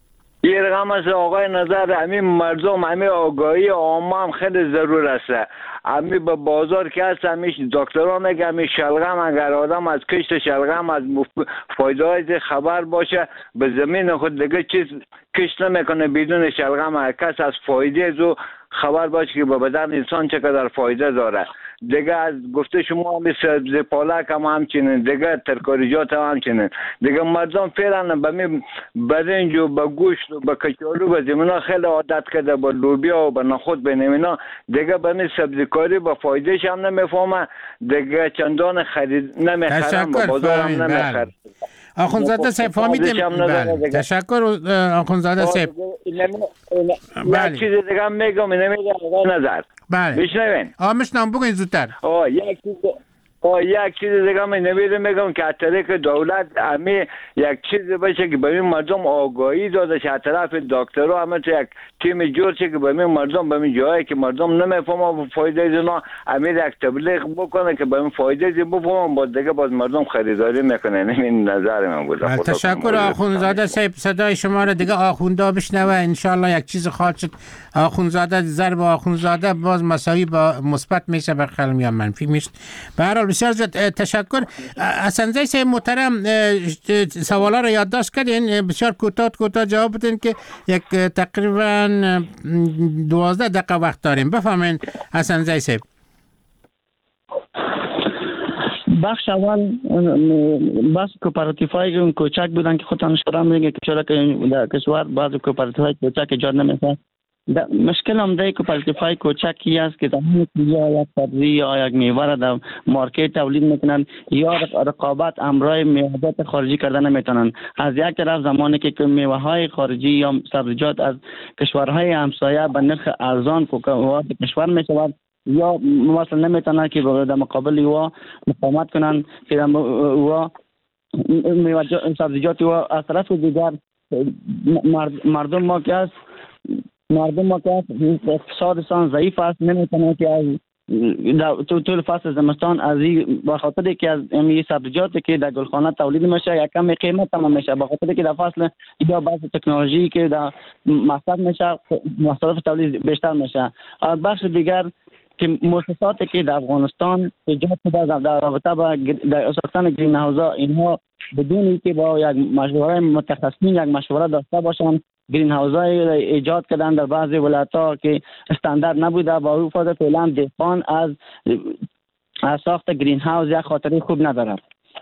یه رقم از آقای نظر همین مردم همین آگاهی عامه هم خیلی ضرور است. همین به بازار که هست همیش دکترها میگه همین شلغم اگر آدم از کشت شلغم از فایده های خبر باشه به زمین خود دیگه چیز کشت نمیکنه بدون شلغم. هر کس از فایده زو خبر باشه که به بدن انسان چقدر فایده داره. دیگه از گفته شما هم سبزی پالک هم همچنین، دیگه ترکاریجات هم همچنین. دیگه مردم فعلا به می برنج و به گوشت و به کچالو به زمینا خیلی عادت کرده، با لوبیا و به نخود به نمینا. دیگه به می سبزی کاری به فایدهش هم نمیفهمه، دیگه چندان خرید نمیخرم، به بازار هم نمیخرم. آخوندزاده صاحب فهمیدیم. بله تشکر آخوندزاده صاحب. یک چیز دیگه میگم نمیگم آقای نظر. بله بشنوین. آه میشنم بگوین زودتر. آه یک چیز آه یک چیز دیگه من نمیدونم میگم که از طریق دولت همه یک چیز باشه که به این مردم آگاهی داده شه، از طرف دکترها همه تو یک تیم جور شه که به این مردم به این جایی که مردم نمیفهمن فایده از اونا همه یک تبلیغ بکنه که به این فایده از بفهمن، باز دیگه باز مردم خریداری میکنن. این نظر من بود. تشکر آخوندزاده صاحب. صدای شما را دیگه آخوندا بشنوه ان شاء الله یک چیز خواهد شد. آخوندزاده ضرب آخوندزاده باز مساوی با مثبت میشه، بخل یا منفی میشه. به هر حال بسیار زیاد تشکر. حسن‌زی صاحب محترم سوالا رو یادداشت کردین، بسیار کوتاه کوتاه جواب بدین که یک تقریبا دوازده دقیقه وقت داریم. بفهمین حسن‌زی صاحب. بخش اول بس کوپراتیفای کوچک بودن که خودتان اشاره میگه که چرا که در کشور بعض کوپراتیفای کوچک ایجاد نمیشه. مشکل هم در کوپراتیفای کوچکی است که زمانی که یا یک سبزی یا یک میوه را در مارکت تولید میکنن یا رقابت امرای میوه‌جات خارجی کردن نمیتونن. از یک طرف زمانی که میوه های خارجی یا سبزیجات از کشورهای همسایه به نرخ ارزان وارد کشور میشود یا مثلا نمیتونن که در مقابل او مقاومت کنن که او میوه سبزیجات او از طرف دیگر مردم ما که است مردم ما که اقتصادشان ضعیف است، نمیتونه که از در طول فصل زمستان از این به خاطر که از این سبزیجاتی که در گلخانه تولید میشه یک کم قیمت تمام میشه، به خاطر که در فصل یا بعض تکنولوژی که در مصرف میشه مصرف تولید بیشتر میشه. از بخش دیگر که مؤسساتی که در افغانستان ایجاد شده در رابطه با در ساختن گرین هاوزها، اینها بدون اینکه با یک مشوره متخصصین یک مشوره داشته باشند گرین هاوزهای ایجاد کردن در بعضی ولایت‌ها که استاندارد نبوده و او فاز فعلا دهقان از از ساخت گرین هاوز یک خاطره خوب ندارد.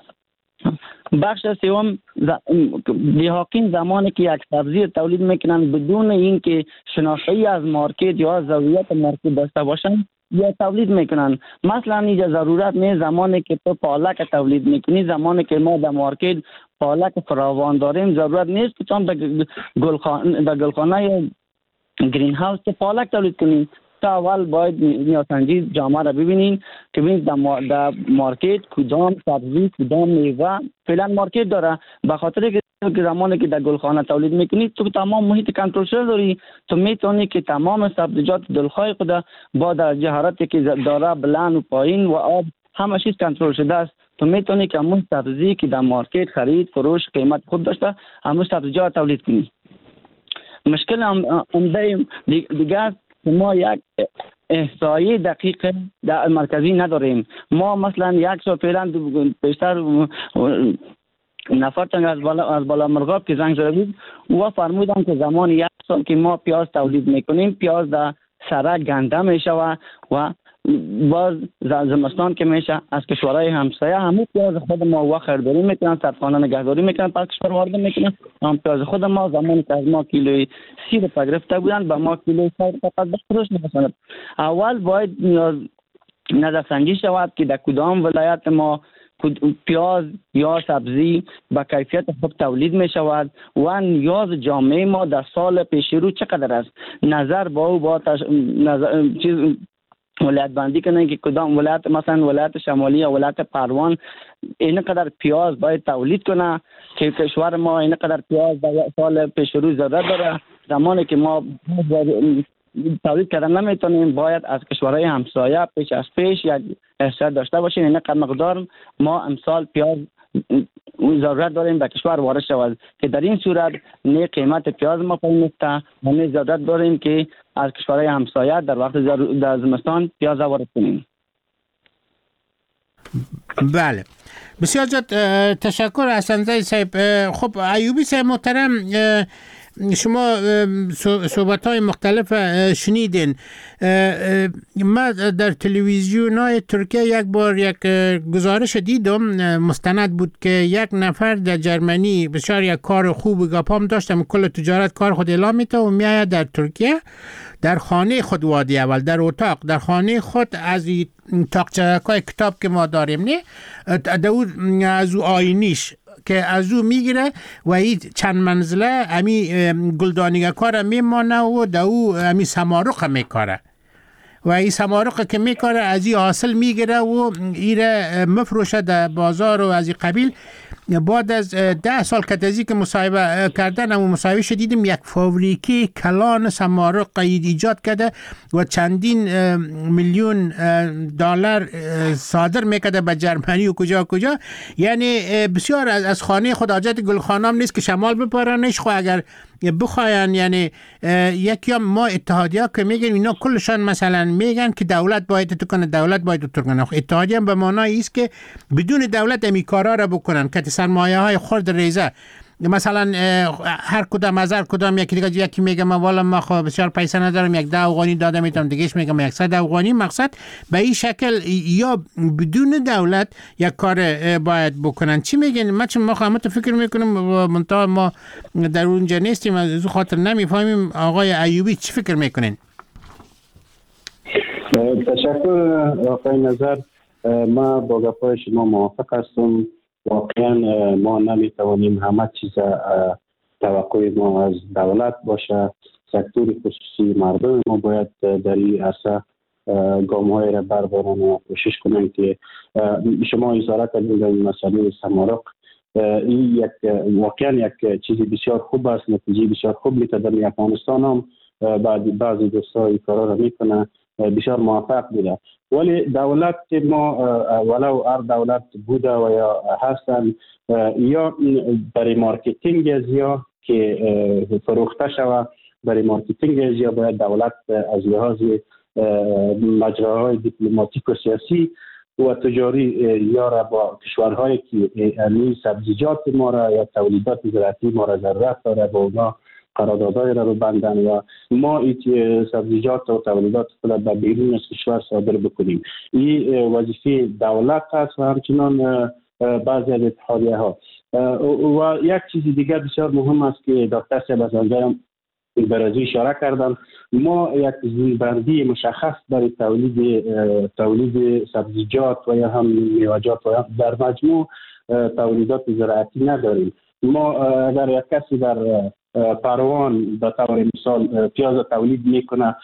بخش سوم دیهاکین زمانی که یک سبزی تولید میکنن بدون اینکه شناختی از مارکت یا ضروریات مارکت داشته باشن یا تولید میکنن. مثلا اینجا ضرورت نیست زمانی که تو پالک تولید میکنی، زمانی که ما در مارکت پالک فراوان داریم ضرورت نیست که چون در گلخانه در گلخانه گرین هاوس که پالک تولید کنیم. تا اول باید نیازسنجی جامعه را ببینین که ببینید در مارکت کدام سبزی کدام میوه فعلا مارکت داره. به خاطر که زمانی که در گلخانه تولید میکنید تو تمام محیط کنترل شده داری، تو میتونی که تمام سبزیجات دلخواه خود با درجه حرارتی که داره بلند و پایین و آب همه چیز کنترل شده است. تو میتونی که همون سبزی که در مارکت خرید فروش قیمت خود داشته همون سبزیجات تولید کنی. مشکل هم عمده دیگه ما یک احصایی دقیق در مرکزی نداریم. ما مثلا یک سال فعلا بیشتر نفر تنگ از بالا از بالا مرغاب که زنگ زده بود و فرمودن که زمان یک سال که ما پیاز تولید میکنیم پیاز در سره گنده میشه و و باز زمستان که میشه از کشورهای همسایه همون پیاز خود ما و خریداری میکنن، سرخانه نگهداری میکنن، پس کشور وارد میکنن. هم پیاز خود ما زمانی که از ما کیلوی سی روپیه گرفته بودن به ما کیلوی سی فقط به فروش میرسند. اول باید نظرسنجی شود که در کدام ولایت ما پیاز یا سبزی با کیفیت خوب تولید می شود و نیاز جامعه ما در سال پیش رو چقدر است. نظر با او با تش... نظر... چیز ولایت بندی کنه که کدام ولایت مثلا ولایت شمالی یا ولایت پروان اینقدر پیاز باید تولید کنه که کشور ما اینقدر پیاز در سال پیش رو ضرورت داره. زمانی که ما تولید کردن نمیتونیم باید از کشورهای همسایه پیش از پیش یک احصایه داشته باشیم اینقدر مقدار ما امسال پیاز اون ضرورت داریم به کشور وارد شود که در این صورت نه قیمت پیاز ما پایین است و نه ضرورت داریم که از کشورهای همسایه در وقت در زمستان پیاز وارد کنیم. بله بسیار زیاد تشکر حسن‌زی صاحب. خب ایوبی صاحب محترم، شما صحبت های مختلف شنیدین. ما در تلویزیون های ترکیه یک بار یک گزارش دیدم، مستند بود که یک نفر در جرمنی بسیار یک کار خوب گپام داشتم، کل تجارت کار خود اعلام میته و میآید در ترکیه در خانه خود وادی اول در اتاق در خانه خود از تاقچه‌های کتاب که ما داریم نه از او آینیش که از او میگیره و این چند منزله امی گلدانیگه کار میمانه و در او امی سمارق میکاره و این سمارق که میکاره از این حاصل میگیره و ایره مفروشه در بازار و از این قبیل. بعد از ده سال کتازی که مصاحبه کردن و مصاحبه شدیدیم یک فابریکی کلان سمارق ایجاد کرده و چندین میلیون دلار صادر میکرده به جرمنی و کجا کجا. یعنی بسیار از خانه خود حاجت گلخانام نیست که شمال بپرانش. خو اگر بخواین یعنی یکی ما اتحادیه که میگن اینا کلشان مثلا میگن که دولت باید تو کنه دولت باید تو کنه. اتحادیه به معنای است که بدون دولت امی کارا را بکنن که سرمایه های خرد ریزه مثلا هر کدام از هر کدام یکی دیگه یکی میگه من والا ما خب بسیار پیسه ندارم یک ده افغانی داده میتونم دیگهش میگم یک صد افغانی. مقصد به این شکل یا بدون دولت یک کار باید بکنن. چی میگین؟ ما چون ما خودمون فکر میکنیم منتها ما در اونجا نیستیم از خاطر نمیفهمیم. آقای ایوبی چی فکر میکنین؟ تشکر آقای نظر. ما با گپای شما موافق هستم. واقعا ما نمیتوانیم همه چیز توقع ما از دولت باشه. سکتور خصوصی مردم ما باید در این عرصه گام‌های را بردارن و کوشش کنن که شما اشاره کردید در مسئله سمارق. این یک واقعا یک چیز بسیار خوب است، نتیجه بسیار خوب میده. در افغانستان هم بعد بعضی دوستای کارا را میکنه بسیار موفق بوده. ولی دولت ما ولو هر دولت بوده و یا هستن یا برای مارکتینگ از یا که فروخته شود برای مارکتینگ از یا باید دولت از لحاظ مجراهای دیپلماتیک و سیاسی و تجاری یا را با کشورهایی که امی سبزیجات ما را یا تولیدات زراعتی ما را ضرورت داره با اونا قراردادهای را ببندن و ما این سبزیجات و تولیدات خود به بیرون از کشور صادر بکنیم. این وظیفه دولت است و همچنان بعضی از اتحادیه ها. و یک چیز دیگر بسیار مهم است که دکتر صاحب از آنجا برازی اشاره کردن. ما یک زیربندی مشخص برای تولید تولید سبزیجات و یا هم میوه‌جات و در مجموع تولیدات زراعتی نداریم. ما اگر یک کسی در پروان به طور مثال پیاز تولید میکنه،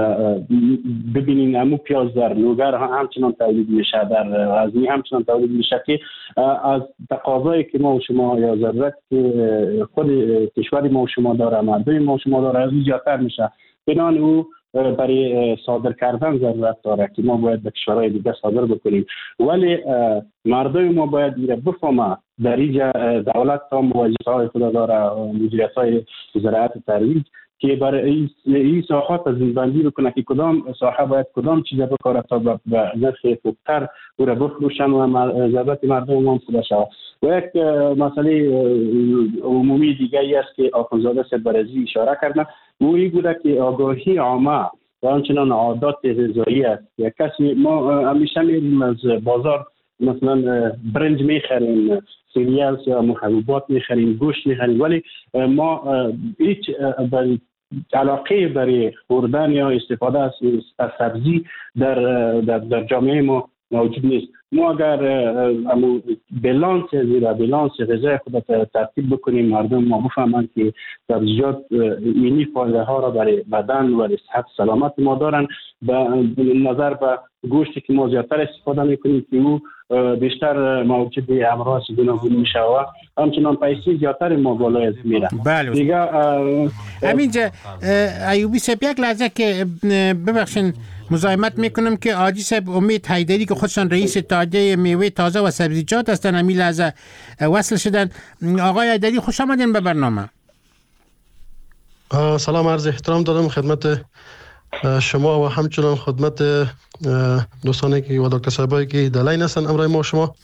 ببینین همون پیاز در لوگر همچنان تولید میشه، در غزنی همچنان تولید میشه که از تقاضایی که ما و شما یا ضرورت که خود کشور ما و شما داره، مردم ما و شما داره، از زیادتر میشه. بنان او برای صادر کردن ضرورت داره که ما باید به کشورهای دیگه صادر بکنیم. ولی مردم ما باید میره بفهمه در اینجا دولت هم وظیفه های خود داره، مدیریت های زراعت ترویج که برای این ساحات زیربندی بکنه که کدام ساحه باید کدام چیز بکاره تا به نرخ خوبتر او را بفروشن و ضرورت مردم هم پوره شود. و یک مسئله عمومی دیگه ای است که آخوندزاده صاحب برازی اشاره کردن، او این بوده که آگاهی عامه و همچنان عادات غذایی است. یک کسی ما همیشه میریم از بازار مثلا برنج میخریم، سیریال یا محبوبات میخریم، گوشت میخریم، ولی ما هیچ علاقه برای خوردن یا استفاده از سبزی در در, در جامعه ما موجود نیست. ما اگر بالانس زیرا بالانس غذای خود ترتیب بکنیم، مردم ما بفهمند که سبزیجات اینی فایده ها را برای بدن و صحت سلامت ما دارن. به نظر به گوشتی که ما زیادتر استفاده میکنیم که او بیشتر موجود امراض گوناگون میشه و همچنان پیسی زیادتر ما بالای میره. بله دیگه همینجا ایوبی صاحب یک لحظه که ببخشین مزاحمت میکنم که آجی صاحب امید حیدری که خودشان رئیس اتحادیه اتحادیه میوه تازه و سبزیجات هستن. امی لحظه وصل شدن. آقای ایدری خوش آمدین به برنامه. سلام، عرض احترام دارم خدمت شما و همچنان خدمت دوستانی که و دکتر صاحبایی که در لاین هستن امروز ما شما.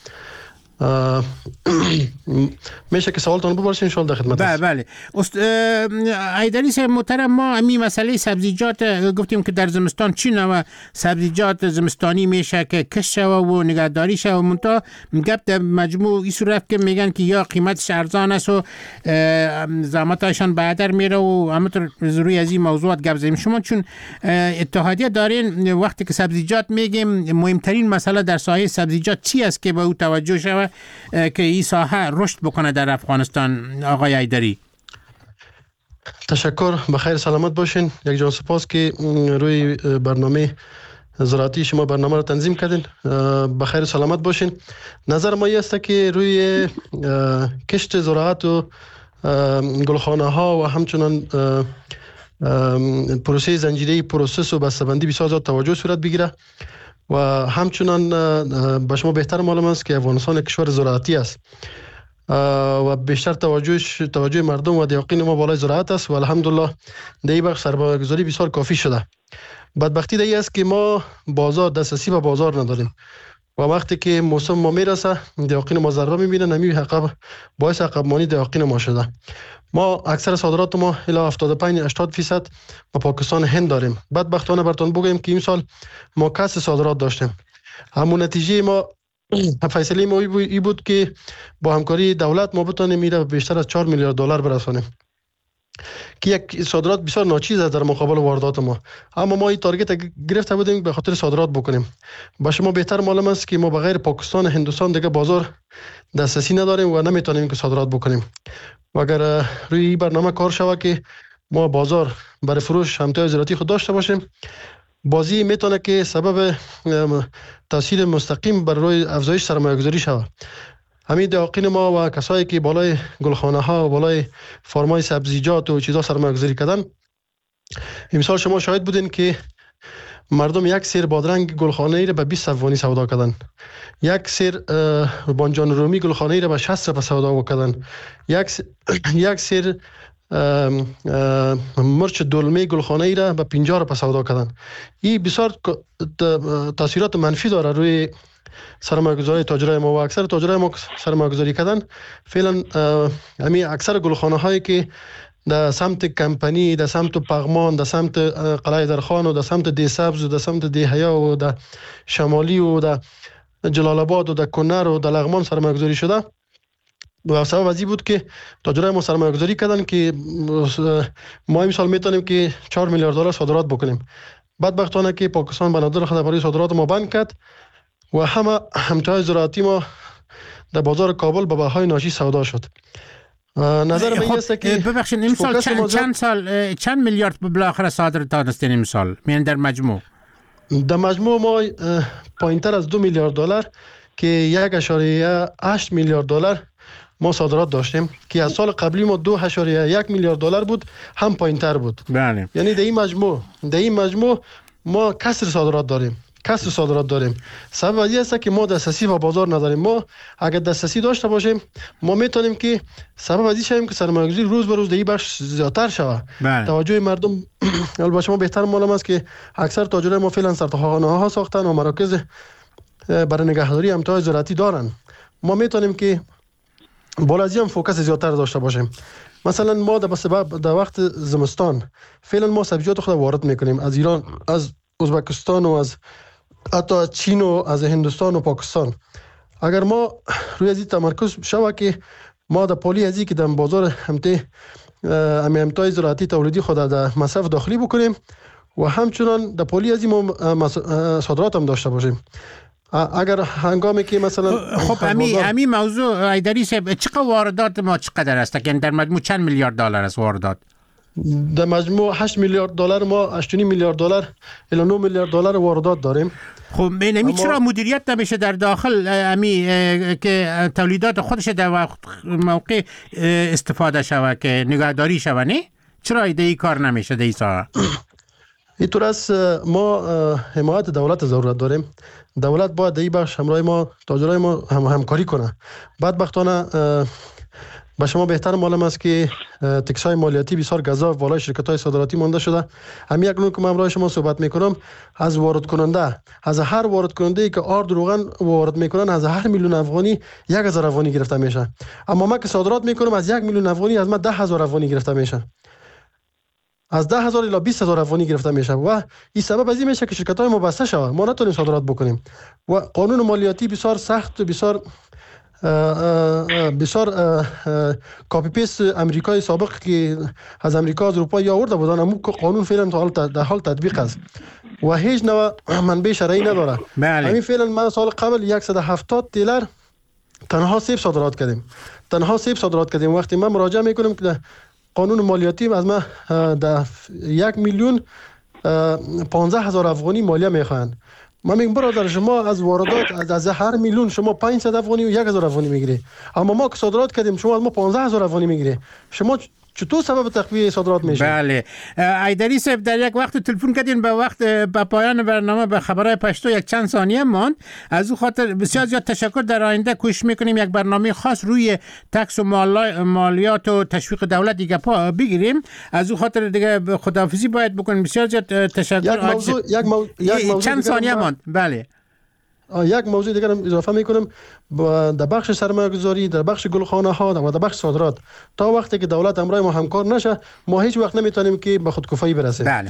میشه که سوالتون بپرسین ان شاء الله در خدمت هستم. بله بله. ایدری صاحب محترم، ما امی مسئله سبزیجات گفتیم که در زمستان چی نوع سبزیجات زمستانی میشه که کش شوه و نگهداری شوه و منتها گپ در مجموع این صورت که میگن که یا قیمتش ارزان است و زحمتشان بعدر میره و همونطور روی از این موضوعات گپ زدیم. شما چون اتحادیه دارین، وقتی که سبزیجات میگیم مهمترین مسئله در ساحه سبزیجات چی است که به او توجه شوه که این ساحه رشد بکنه در افغانستان؟ آقای ایدری. تشکر، بخیر سلامت باشین. یک جان سپاس که روی برنامه زراعتی شما برنامه رو تنظیم کردین. بخیر سلامت باشین. نظر ما است که روی کشت زراعت و گلخانه ها و همچنان پروسه زنجیره پروسس و بسته‌بندی بسیار زیاد توجه صورت بگیره و همچنان به شما بهتر معلوم است که افغانستان کشور زراعتی است و بیشتر توجهش توجه مردم و دیاقین ما بالای زراعت است و الحمدلله در این بخش سرمایه‌گذاری بسیار کافی شده. بدبختی در این است که ما بازار دسترسی به بازار نداریم و وقتی که موسم ما میرسه دیاقین ما ضربه میبینن، نمی عقب باعث عقب مانی دیاقین ما شده. ما اکثر صادرات ما الی هفتاد و پنج هشتاد درصد به پاکستان هند داریم. بدبختانه براتون بگم که این سال ما کسر صادرات داشتیم. همون نتیجه ما فیصله ما ای بود که با همکاری دولت ما بتونیم میره بیشتر از چهار میلیارد دلار برسانیم که یک صادرات بسیار ناچیز است در مقابل واردات ما. اما ما این تارگت گرفته بودیم به خاطر صادرات بکنیم. با شما بهتر معلوم است که ما بغیر پاکستان هندوستان دیگه بازار دسترسی نداریم و نمیتونیم که صادرات بکنیم. و اگر روی این برنامه کار شود که ما بازار برای فروش همتای زراعتی خود داشته باشیم، بازی میتونه که سبب تاثیر مستقیم بر روی افزایش سرمایه‌گذاری شود. همین دیاقین ما و کسایی که بالای گلخانه ها و بالای فرمای سبزیجات و چیزا سرمایه‌گذاری کردن، امسال شما شاهد بودین که مردم یک سیر بادرنگ گلخانه ای را به بیست افغانی سودا کردن، یک سیر بانجان رومی گلخانه ای را به شصت روپیه سودا کردن، یک یک سیر مرچ دلمه گلخانه ای را به پنجاه روپیه سودا کردن. این بسیار تاثیرات منفی داره روی سرمایه‌گذاری تاجرای ما و اکثر تاجرای ما سرمایه‌گذاری کردن. فعلا همین اکثر گلخانه هایی که در سمت کمپنی، در سمت پغمان، در سمت قلعه درخان و در سمت دی سبز و در سمت دی حیا و در شمالی و در جلال آباد و در کنر و در لغمان سرمایه‌گذاری شده و سبب از این بود که تاجرای ما سرمایه‌گذاری کردن که ما امسال میتونیم که چهار میلیارد دلار صادرات بکنیم. بدبختانه که پاکستان بنادر خود برای صادرات ما بند کرد و همه همتای زراعتی ما در بازار کابل به بهای ناشی سودا شد. نظر من است که ببخشید امسال چند, چند سال چند میلیارد بالاخره صادر داشتین امسال؟ میان در مجموع در مجموع ما پایینتر از دو میلیارد دلار که یک اشاریه هشت میلیارد دلار ما صادرات داشتیم که از سال قبلی ما دو اشاریه یک میلیارد دلار بود، هم پایینتر بود. بله. یعنی در این مجموع در این مجموع ما کسر صادرات داریم. کسر صادرات داریم. سبب از این است که ما دسترسی به بازار نداریم. ما اگر دسترسی داشته باشیم ما میتونیم که سبب از این شویم که سرمایه‌گذاری روز به روز در این بخش زیادتر شود. توجه مردم البته شما بهتر معلوم است که اکثر تاجرای ما فعلا سرخانه ها ساختن و مراکز برای نگهداری امتیاز زراعتی دارن. ما میتونیم که بالا از این فوکس زیادتر داشته باشیم. مثلا ما در سبب در وقت زمستان فعلا ما سبزیجات خود وارد میکنیم از ایران، از ازبکستان و از حتی چین و از هندوستان و پاکستان. اگر ما روی از این تمرکز شود که ما در پالی ازی که در بازار همته امتیاز زراعتی تولیدی خود در مصرف داخلی بکنیم و همچنان در پالی ازی ما صادرات هم داشته باشیم. اگر هنگامی که مثلا خب امی امی موضوع ایدری صاحب چقدر واردات ما چقدر است؟ یعنی در مجموع چند میلیارد دلار است واردات؟ در مجموع هشت میلیارد دلار ما هشت و نیم میلیارد دلار الی نه میلیارد دلار واردات داریم. خب ببینید چرا مدیریت نمیشه در داخل امی که تولیدات خودش در موقع استفاده شود که نگهداری شود؟ نه چرا ایده ای کار نمیشه در این ساحه؟ اینطور است ما حمایت دولت ضرورت داریم. دولت باید در این بخش همراه ما تاجرای ما هم همکاری کنه. بدبختانه به شما بهتر معلوم است که تکس های مالیاتی بسیار گزاف بالای شرکت های صادراتی مانده شده. هم یک نوع که من همراه شما صحبت میکنم از وارد کننده، از هر وارد کننده ای که آرد روغن وارد میکنن از هر میلیون افغانی یک هزار افغانی گرفته میشه. اما من که صادرات میکنم از یک میلیون افغانی از من ده هزار افغانی گرفته میشه. از ده هزار الی بیست هزار افغانی گرفته میشه و این سبب از این میشه که شرکت های ما بسته شود. ما نتونیم صادرات بکنیم و قانون مالیاتی بسیار سخت و بسیار بسیار کاپی پیست امریکای سابق که از امریکا از اروپا یا آورده بودن، اما قانون فعلا در حال تطبیق است و هیچ نوع منبع شرعی نداره. همین فعلا من سال قبل صد و هفتاد دلار تنها سیب صادرات کردیم. تنها سیب صادرات کردیم. وقتی من مراجعه میکنم که قانون مالیاتی از من در یک میلیون پانزده هزار افغانی مالیه میخواهند. من میگم برادر شما از واردات از هر میلیون شما پانصد افغانی و یک هزار افغانی میگیری، اما ما که صادرات کردیم شما از ما پانزده هزار افغانی میگیری. شما چطور سبب تقویت صادرات میشه؟ بله ایدری صاحب در یک وقت تلفن کردین به وقت به پایان برنامه به خبرهای پشتو یک چند ثانیه ماند. از او خاطر بسیار زیاد تشکر. در آینده کوشش میکنیم یک برنامه خاص روی تکس و مالیات و تشویق دولت دیگه پا بگیریم. از او خاطر دیگه خداحافظی باید بکنیم. بسیار زیاد تشکر. یک موضوع یک موضوع چند ثانیه ماند. بله یک موضوع دیگر هم اضافه میکنم. در بخش سرمایه گذاری، در بخش گلخانه ها و در بخش صادرات تا وقتی که دولت همراه ما همکار نشه ما هیچ وقت نمیتونیم که به خودکفایی برسیم. بله.